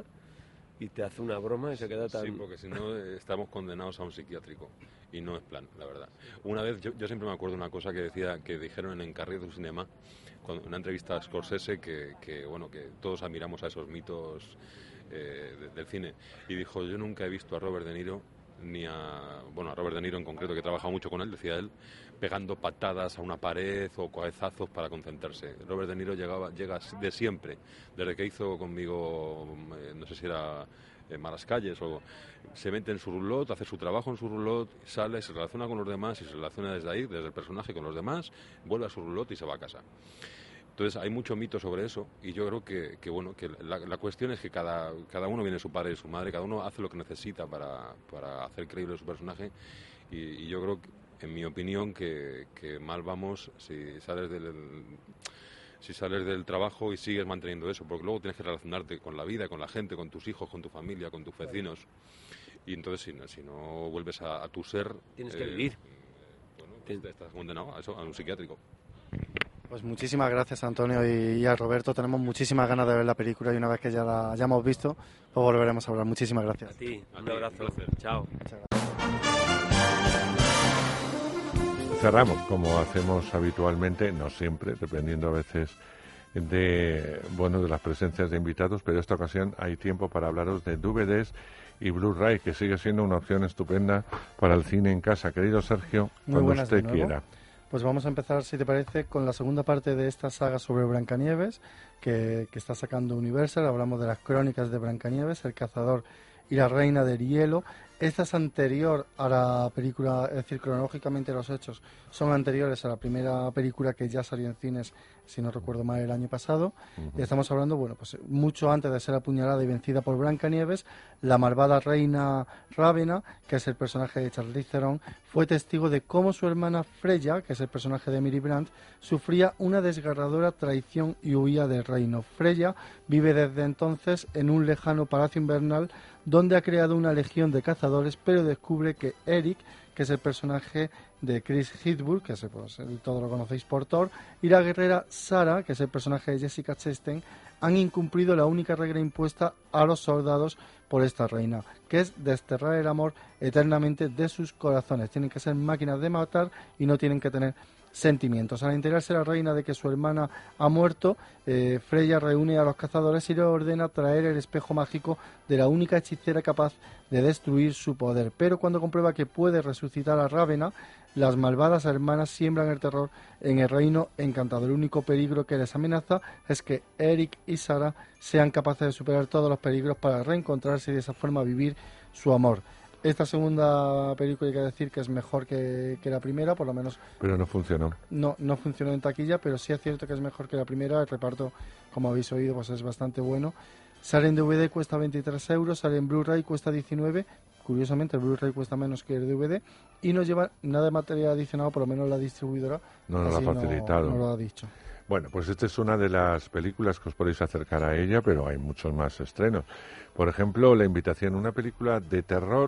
y te hace una broma y se queda tan... Sí, porque si no estamos condenados a un psiquiátrico y no es plan, la verdad. Una vez, yo, yo siempre me acuerdo una cosa que decía, que dijeron en Carril du Cinema, cuando, una entrevista a Scorsese, que, que bueno, que todos admiramos a esos mitos eh, de, del cine, y dijo, yo nunca he visto a Robert De Niro, ni a, bueno, a Robert De Niro en concreto, que he trabajado mucho con él, decía él, pegando patadas a una pared o cabezazos para concentrarse. Robert De Niro llegaba, llega de siempre, desde que hizo conmigo, eh, no sé si era en Malas Calles o se mete en su roulotte, hace su trabajo en su roulotte, sale, se relaciona con los demás y se relaciona desde ahí, desde el personaje con los demás, vuelve a su roulotte y se va a casa. Entonces hay mucho mito sobre eso y yo creo que, que bueno, que la, la cuestión es que cada, cada uno viene de su padre y su madre, cada uno hace lo que necesita para, para hacer creíble su personaje y, y yo creo, que, en mi opinión, que, que mal vamos si sales del... si sales del trabajo y sigues manteniendo eso, porque luego tienes que relacionarte con la vida, con la gente, con tus hijos, con tu familia, con tus vecinos, y entonces si no, si no vuelves a, a tu ser... Tienes eh, que vivir. Bueno, pues te estás condenado a eso, a un psiquiátrico. Pues muchísimas gracias, Antonio, y, y a Roberto. Tenemos muchísimas ganas de ver la película y una vez que ya la hayamos visto, pues volveremos a hablar. Muchísimas gracias. A ti, un abrazo. Chao. Cerramos, como hacemos habitualmente, no siempre, dependiendo a veces de, bueno, de las presencias de invitados, pero esta ocasión hay tiempo para hablaros de D V Ds y Blu-ray, que sigue siendo una opción estupenda para el cine en casa. Querido Sergio, Muy cuando buenas de usted nuevo. quiera. Pues vamos a empezar, si te parece, con la segunda parte de esta saga sobre Blancanieves, que, que está sacando Universal. Hablamos de las crónicas de Blancanieves, el cazador y la reina del hielo. Esta es anterior a la película, es decir, cronológicamente los hechos son anteriores a la primera película que ya salió en cines, si no recuerdo mal, el año pasado. Uh-huh. Y estamos hablando, bueno, pues mucho antes de ser apuñalada y vencida por Blancanieves, la malvada reina Rávena, que es el personaje de Charlize Theron, fue testigo de cómo su hermana Freya, que es el personaje de Emily Blunt, sufría una desgarradora traición y huía del reino. Freya vive desde entonces en un lejano palacio invernal donde ha creado una legión de cazadores, pero descubre que Eric, que es el personaje de Chris Hemsworth, que es, pues, todo lo conocéis por Thor, y la guerrera Sarah, que es el personaje de Jessica Chastain, han incumplido la única regla impuesta a los soldados por esta reina, que es desterrar el amor eternamente de sus corazones. Tienen que ser máquinas de matar y no tienen que tener sentimientos. Al enterarse la reina de que su hermana ha muerto, eh, Freya reúne a los cazadores y les ordena traer el espejo mágico de la única hechicera capaz de destruir su poder. Pero cuando comprueba que puede resucitar a Rávena, las malvadas hermanas siembran el terror en el reino encantado. El único peligro que les amenaza es que Eric y Sarah sean capaces de superar todos los peligros para reencontrarse y de esa forma vivir su amor. Esta segunda película hay que decir que es mejor que, que la primera, por lo menos... Pero no funcionó. No, no funcionó en taquilla, pero sí es cierto que es mejor que la primera. El reparto, como habéis oído, pues es bastante bueno. Sale en D V D, cuesta veintitrés euros, sale en Blu-ray, cuesta diecinueve. Curiosamente, el Blu-ray cuesta menos que el D V D. Y no lleva nada de material adicionado, por lo menos la distribuidora. No nos lo ha facilitado. No, no lo ha dicho. Bueno, pues esta es una de las películas que os podéis acercar a ella, pero hay muchos más estrenos. Por ejemplo, La Invitación, una película de terror.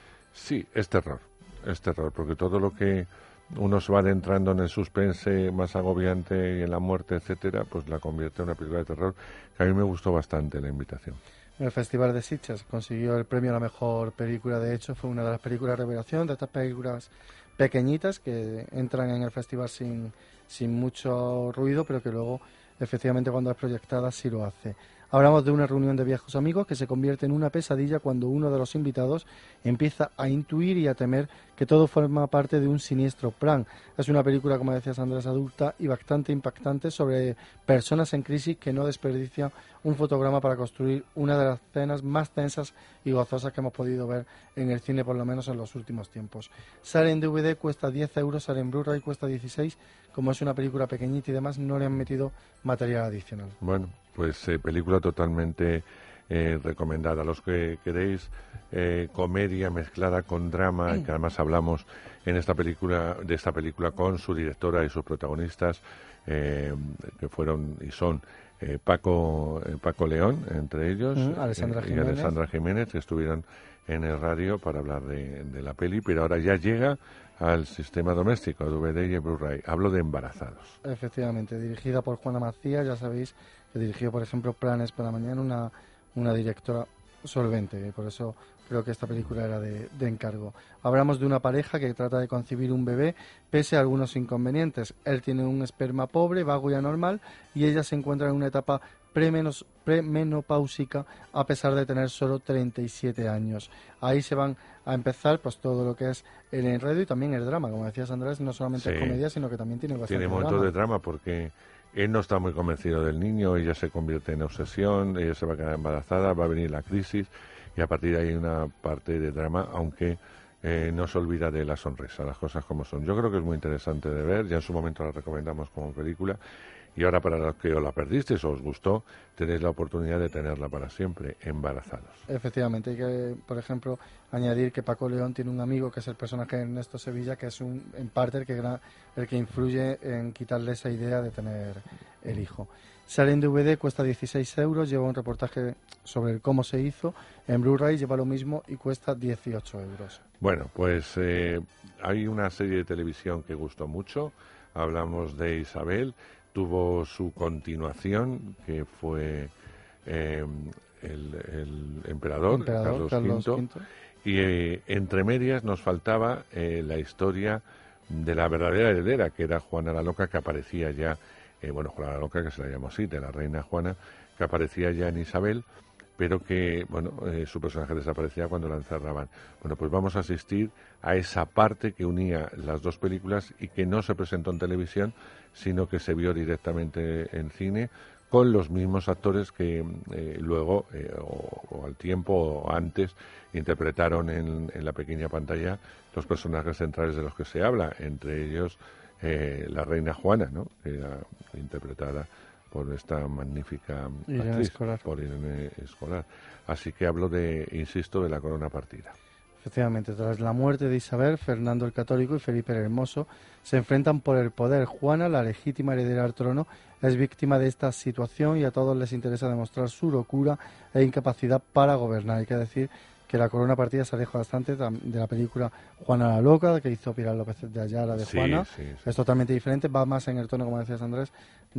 Sí, es terror, es terror, porque todo lo que uno se va adentrando en el suspense más agobiante y en la muerte, etcétera, pues la convierte en una película de terror que a mí me gustó bastante, La Invitación. En el Festival de Sitges consiguió el premio a la mejor película, de hecho fue una de las películas revelación, de estas películas pequeñitas que entran en el festival sin, sin mucho ruido, pero que luego efectivamente cuando es proyectada sí lo hace. Hablamos de una reunión de viejos amigos que se convierte en una pesadilla cuando uno de los invitados empieza a intuir y a temer que todo forma parte de un siniestro plan. Es una película, como decías Andrés, adulta y bastante impactante sobre personas en crisis que no desperdician un fotograma para construir una de las escenas más tensas y gozosas que hemos podido ver en el cine, por lo menos en los últimos tiempos. Sale en D V D, cuesta diez euros, sale en Blu-ray, cuesta dieciséis. Como es una película pequeñita y demás, no le han metido material adicional. Bueno, pues eh, película totalmente eh, recomendada. Los que queréis eh, comedia mezclada con drama, mm. que además hablamos en esta película de esta película con su directora y sus protagonistas, eh, que fueron y son eh, Paco eh, Paco León, entre ellos, mm, Alessandra eh, y Jiménez. Alessandra Jiménez, que estuvieron en el radio para hablar de, de la peli, pero ahora ya llega al sistema doméstico, D V D y Blu-ray. Hablo de Embarazados. Efectivamente, dirigida por Juana Macías, ya sabéis que dirigió, por ejemplo, Planes para Mañana, una, una directora solvente, y por eso creo que esta película era de, de encargo. Hablamos de una pareja que trata de concebir un bebé pese a algunos inconvenientes. Él tiene un esperma pobre, vago y anormal, y ella se encuentra en una etapa premenos, premenopáusica a pesar de tener solo treinta y siete años. Ahí se van a empezar pues todo lo que es el enredo y también el drama. Como decías, Andrés, no solamente sí. es comedia, sino que también tiene bastante Tiene momentos drama. de drama porque él no está muy convencido del niño, ella se convierte en obsesión, ella se va a quedar embarazada, va a venir la crisis y a partir de ahí hay una parte de drama, aunque eh, no se olvida de la sonrisa, las cosas como son. Yo creo que es muy interesante de ver, ya en su momento la recomendamos como película. Y ahora, para los que os la perdisteis o os gustó, tenéis la oportunidad de tenerla para siempre, Embarazados. Efectivamente, hay que, por ejemplo, añadir que Paco León tiene un amigo que es el personaje de Ernesto Sevilla, que es un, en parte el que, el que influye en quitarle esa idea de tener el hijo. Sale en D V D, cuesta dieciséis euros, lleva un reportaje sobre cómo se hizo. En Blu-ray lleva lo mismo y cuesta dieciocho euros. Bueno, pues eh, hay una serie de televisión que gustó mucho. Hablamos de Isabel. Tuvo su continuación, que fue eh, el, el emperador, emperador Carlos, Carlos quinto, quinto. Y eh, entre medias nos faltaba eh, la historia de la verdadera heredera, que era Juana la Loca, que aparecía ya eh, bueno, Juana la Loca, que se la llamó así, de la reina Juana, que aparecía ya en Isabel, pero que, bueno, eh, su personaje desaparecía cuando la encerraban. Bueno, pues vamos a asistir a esa parte que unía las dos películas y que no se presentó en televisión, sino que se vio directamente en cine, con los mismos actores que eh, luego, eh, o, o al tiempo o antes, interpretaron en, en la pequeña pantalla los personajes centrales de los que se habla, entre ellos eh, la reina Juana, ¿no?, que era interpretada por esta magnífica Irene actriz, Escolar. por Irene Escolar. Así que hablo de, insisto, de la corona partida. Efectivamente, tras la muerte de Isabel, Fernando el Católico y Felipe el Hermoso se enfrentan por el poder. Juana, la legítima heredera al trono, es víctima de esta situación y a todos les interesa demostrar su locura e incapacidad para gobernar. Hay que decir que la corona partida se aleja bastante de la película Juana la Loca, que hizo Pilar López de Ayala de Sí, Juana. sí, sí. Es totalmente diferente, va más en el tono, como decías Andrés,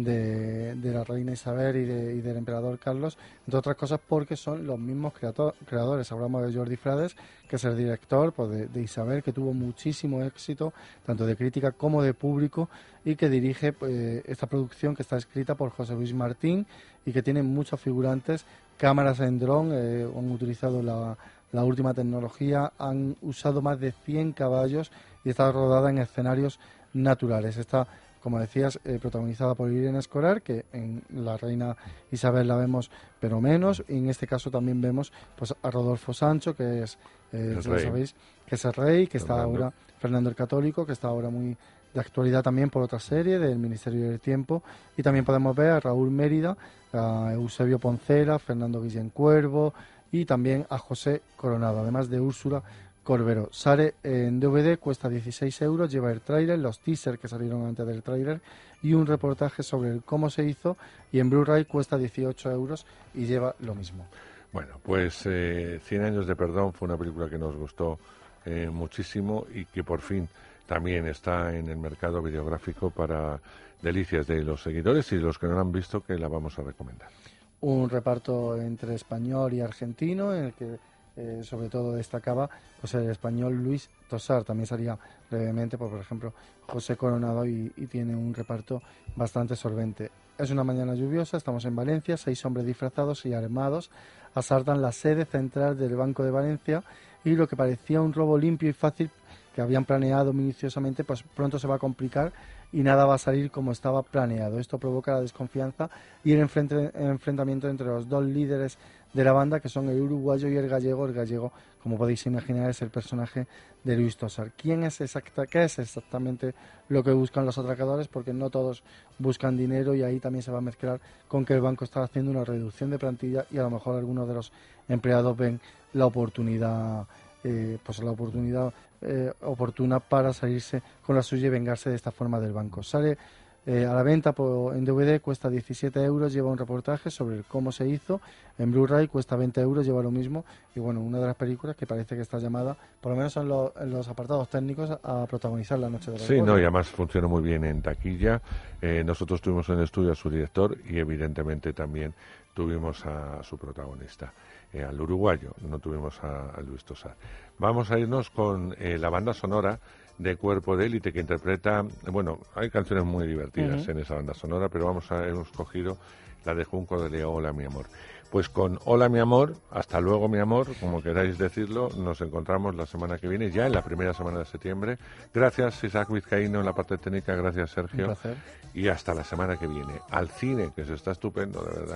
de, de la reina Isabel y, de, y del emperador Carlos, entre otras cosas porque son los mismos creator, creadores. Hablamos de Jordi Frades, que es el director pues, de, de Isabel, que tuvo muchísimo éxito, tanto de crítica como de público, y que dirige pues, esta producción que está escrita por José Luis Martín y que tiene muchos figurantes, cámaras en dron, eh, han utilizado la, la última tecnología, han usado más de cien caballos y está rodada en escenarios naturales. Está, como decías, eh, protagonizada por Irene Escolar, que en la reina Isabel la vemos pero menos, y en este caso también vemos pues a Rodolfo Sancho, que es, eh, ya sabéis, que es el rey, que está Fernando. ahora, Fernando el Católico, que está ahora muy de actualidad también por otra serie del Ministerio del Tiempo, y también podemos ver a Raúl Mérida, a Eusebio Poncela, Fernando Guillén Cuervo y también a José Coronado, además de Úrsula Corberó. Sale en D V D, cuesta dieciséis euros, lleva el tráiler, los teasers que salieron antes del tráiler y un reportaje sobre el cómo se hizo, y en Blu-ray cuesta dieciocho euros y lleva lo mismo. Bueno, pues eh, Cien años de perdón fue una película que nos gustó eh, muchísimo y que por fin también está en el mercado videográfico para delicias de los seguidores y de los que no la han visto, que la vamos a recomendar. Un reparto entre español y argentino en el que eh, sobre todo destacaba pues el español Luis Tosar. También salía brevemente por, por ejemplo, José Coronado y, y tiene un reparto bastante solvente. Es una mañana lluviosa, estamos en Valencia, seis hombres disfrazados y armados asaltan la sede central del Banco de Valencia y lo que parecía un robo limpio y fácil que habían planeado minuciosamente, pues pronto se va a complicar y nada va a salir como estaba planeado. Esto provoca la desconfianza y el enfrente, enfrentamiento entre los dos líderes de la banda, que son el uruguayo y el gallego. El gallego, como podéis imaginar, es el personaje de Luis Tosar. ¿Quién es exacta, qué es exactamente lo que buscan los atracadores? Porque no todos buscan dinero y ahí también se va a mezclar con que el banco está haciendo una reducción de plantilla y a lo mejor algunos de los empleados ven la oportunidad, eh, pues la oportunidad Eh, oportuna para salirse con la suya y vengarse de esta forma del banco. Sale eh, a la venta por, en D V D, cuesta diecisiete euros, lleva un reportaje sobre el cómo se hizo. En Blu-ray cuesta veinte euros, lleva lo mismo. Y bueno, una de las películas que parece que está llamada, por lo menos en, lo, en los apartados técnicos, a protagonizar la noche de los Sí, no, y además funcionó muy bien en taquilla. Eh, nosotros tuvimos en el estudio a su director y evidentemente también tuvimos a su protagonista, eh, al uruguayo, no tuvimos a, a Luis Tosar. Vamos a irnos con eh, la banda sonora de Cuerpo de Élite, que interpreta, bueno, hay canciones muy divertidas Uh-huh. en esa banda sonora, pero vamos a hemos cogido la de Junco de Leo, Hola mi amor. Pues con Hola mi amor, hasta luego mi amor, como queráis decirlo, nos encontramos la semana que viene, ya en la primera semana de septiembre. Gracias Isaac Vizcaíno en la parte técnica, gracias Sergio. Un placer. Y hasta la semana que viene. Al cine, que se está estupendo, de verdad.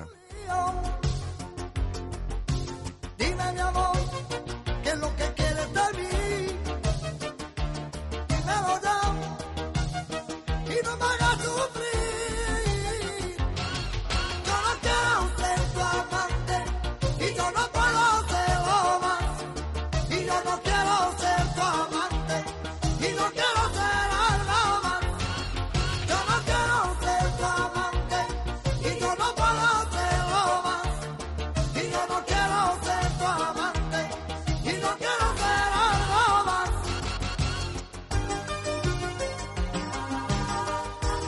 Dime, mi amor, ¿qué es lo que quieres de mí? Dímelo ya y no me hagas sufrir. Yo no quiero ser tu amante y yo no puedo serlo más. Y yo no quiero ser tu amante y no quiero ser algo más. Yo no quiero ser tu amante y yo no puedo serlo más. Y yo no quiero ser tu amante y no quiero ser algo más.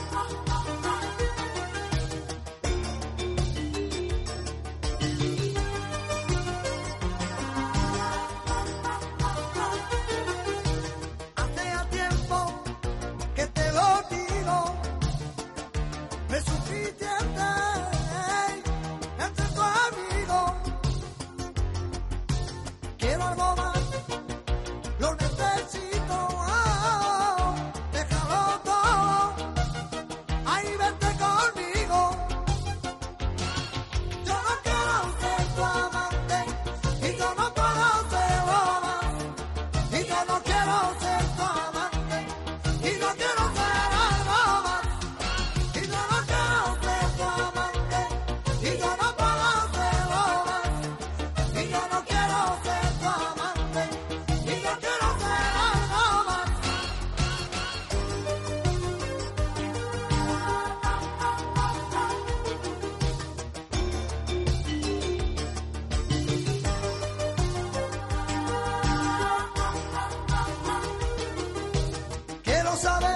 sabe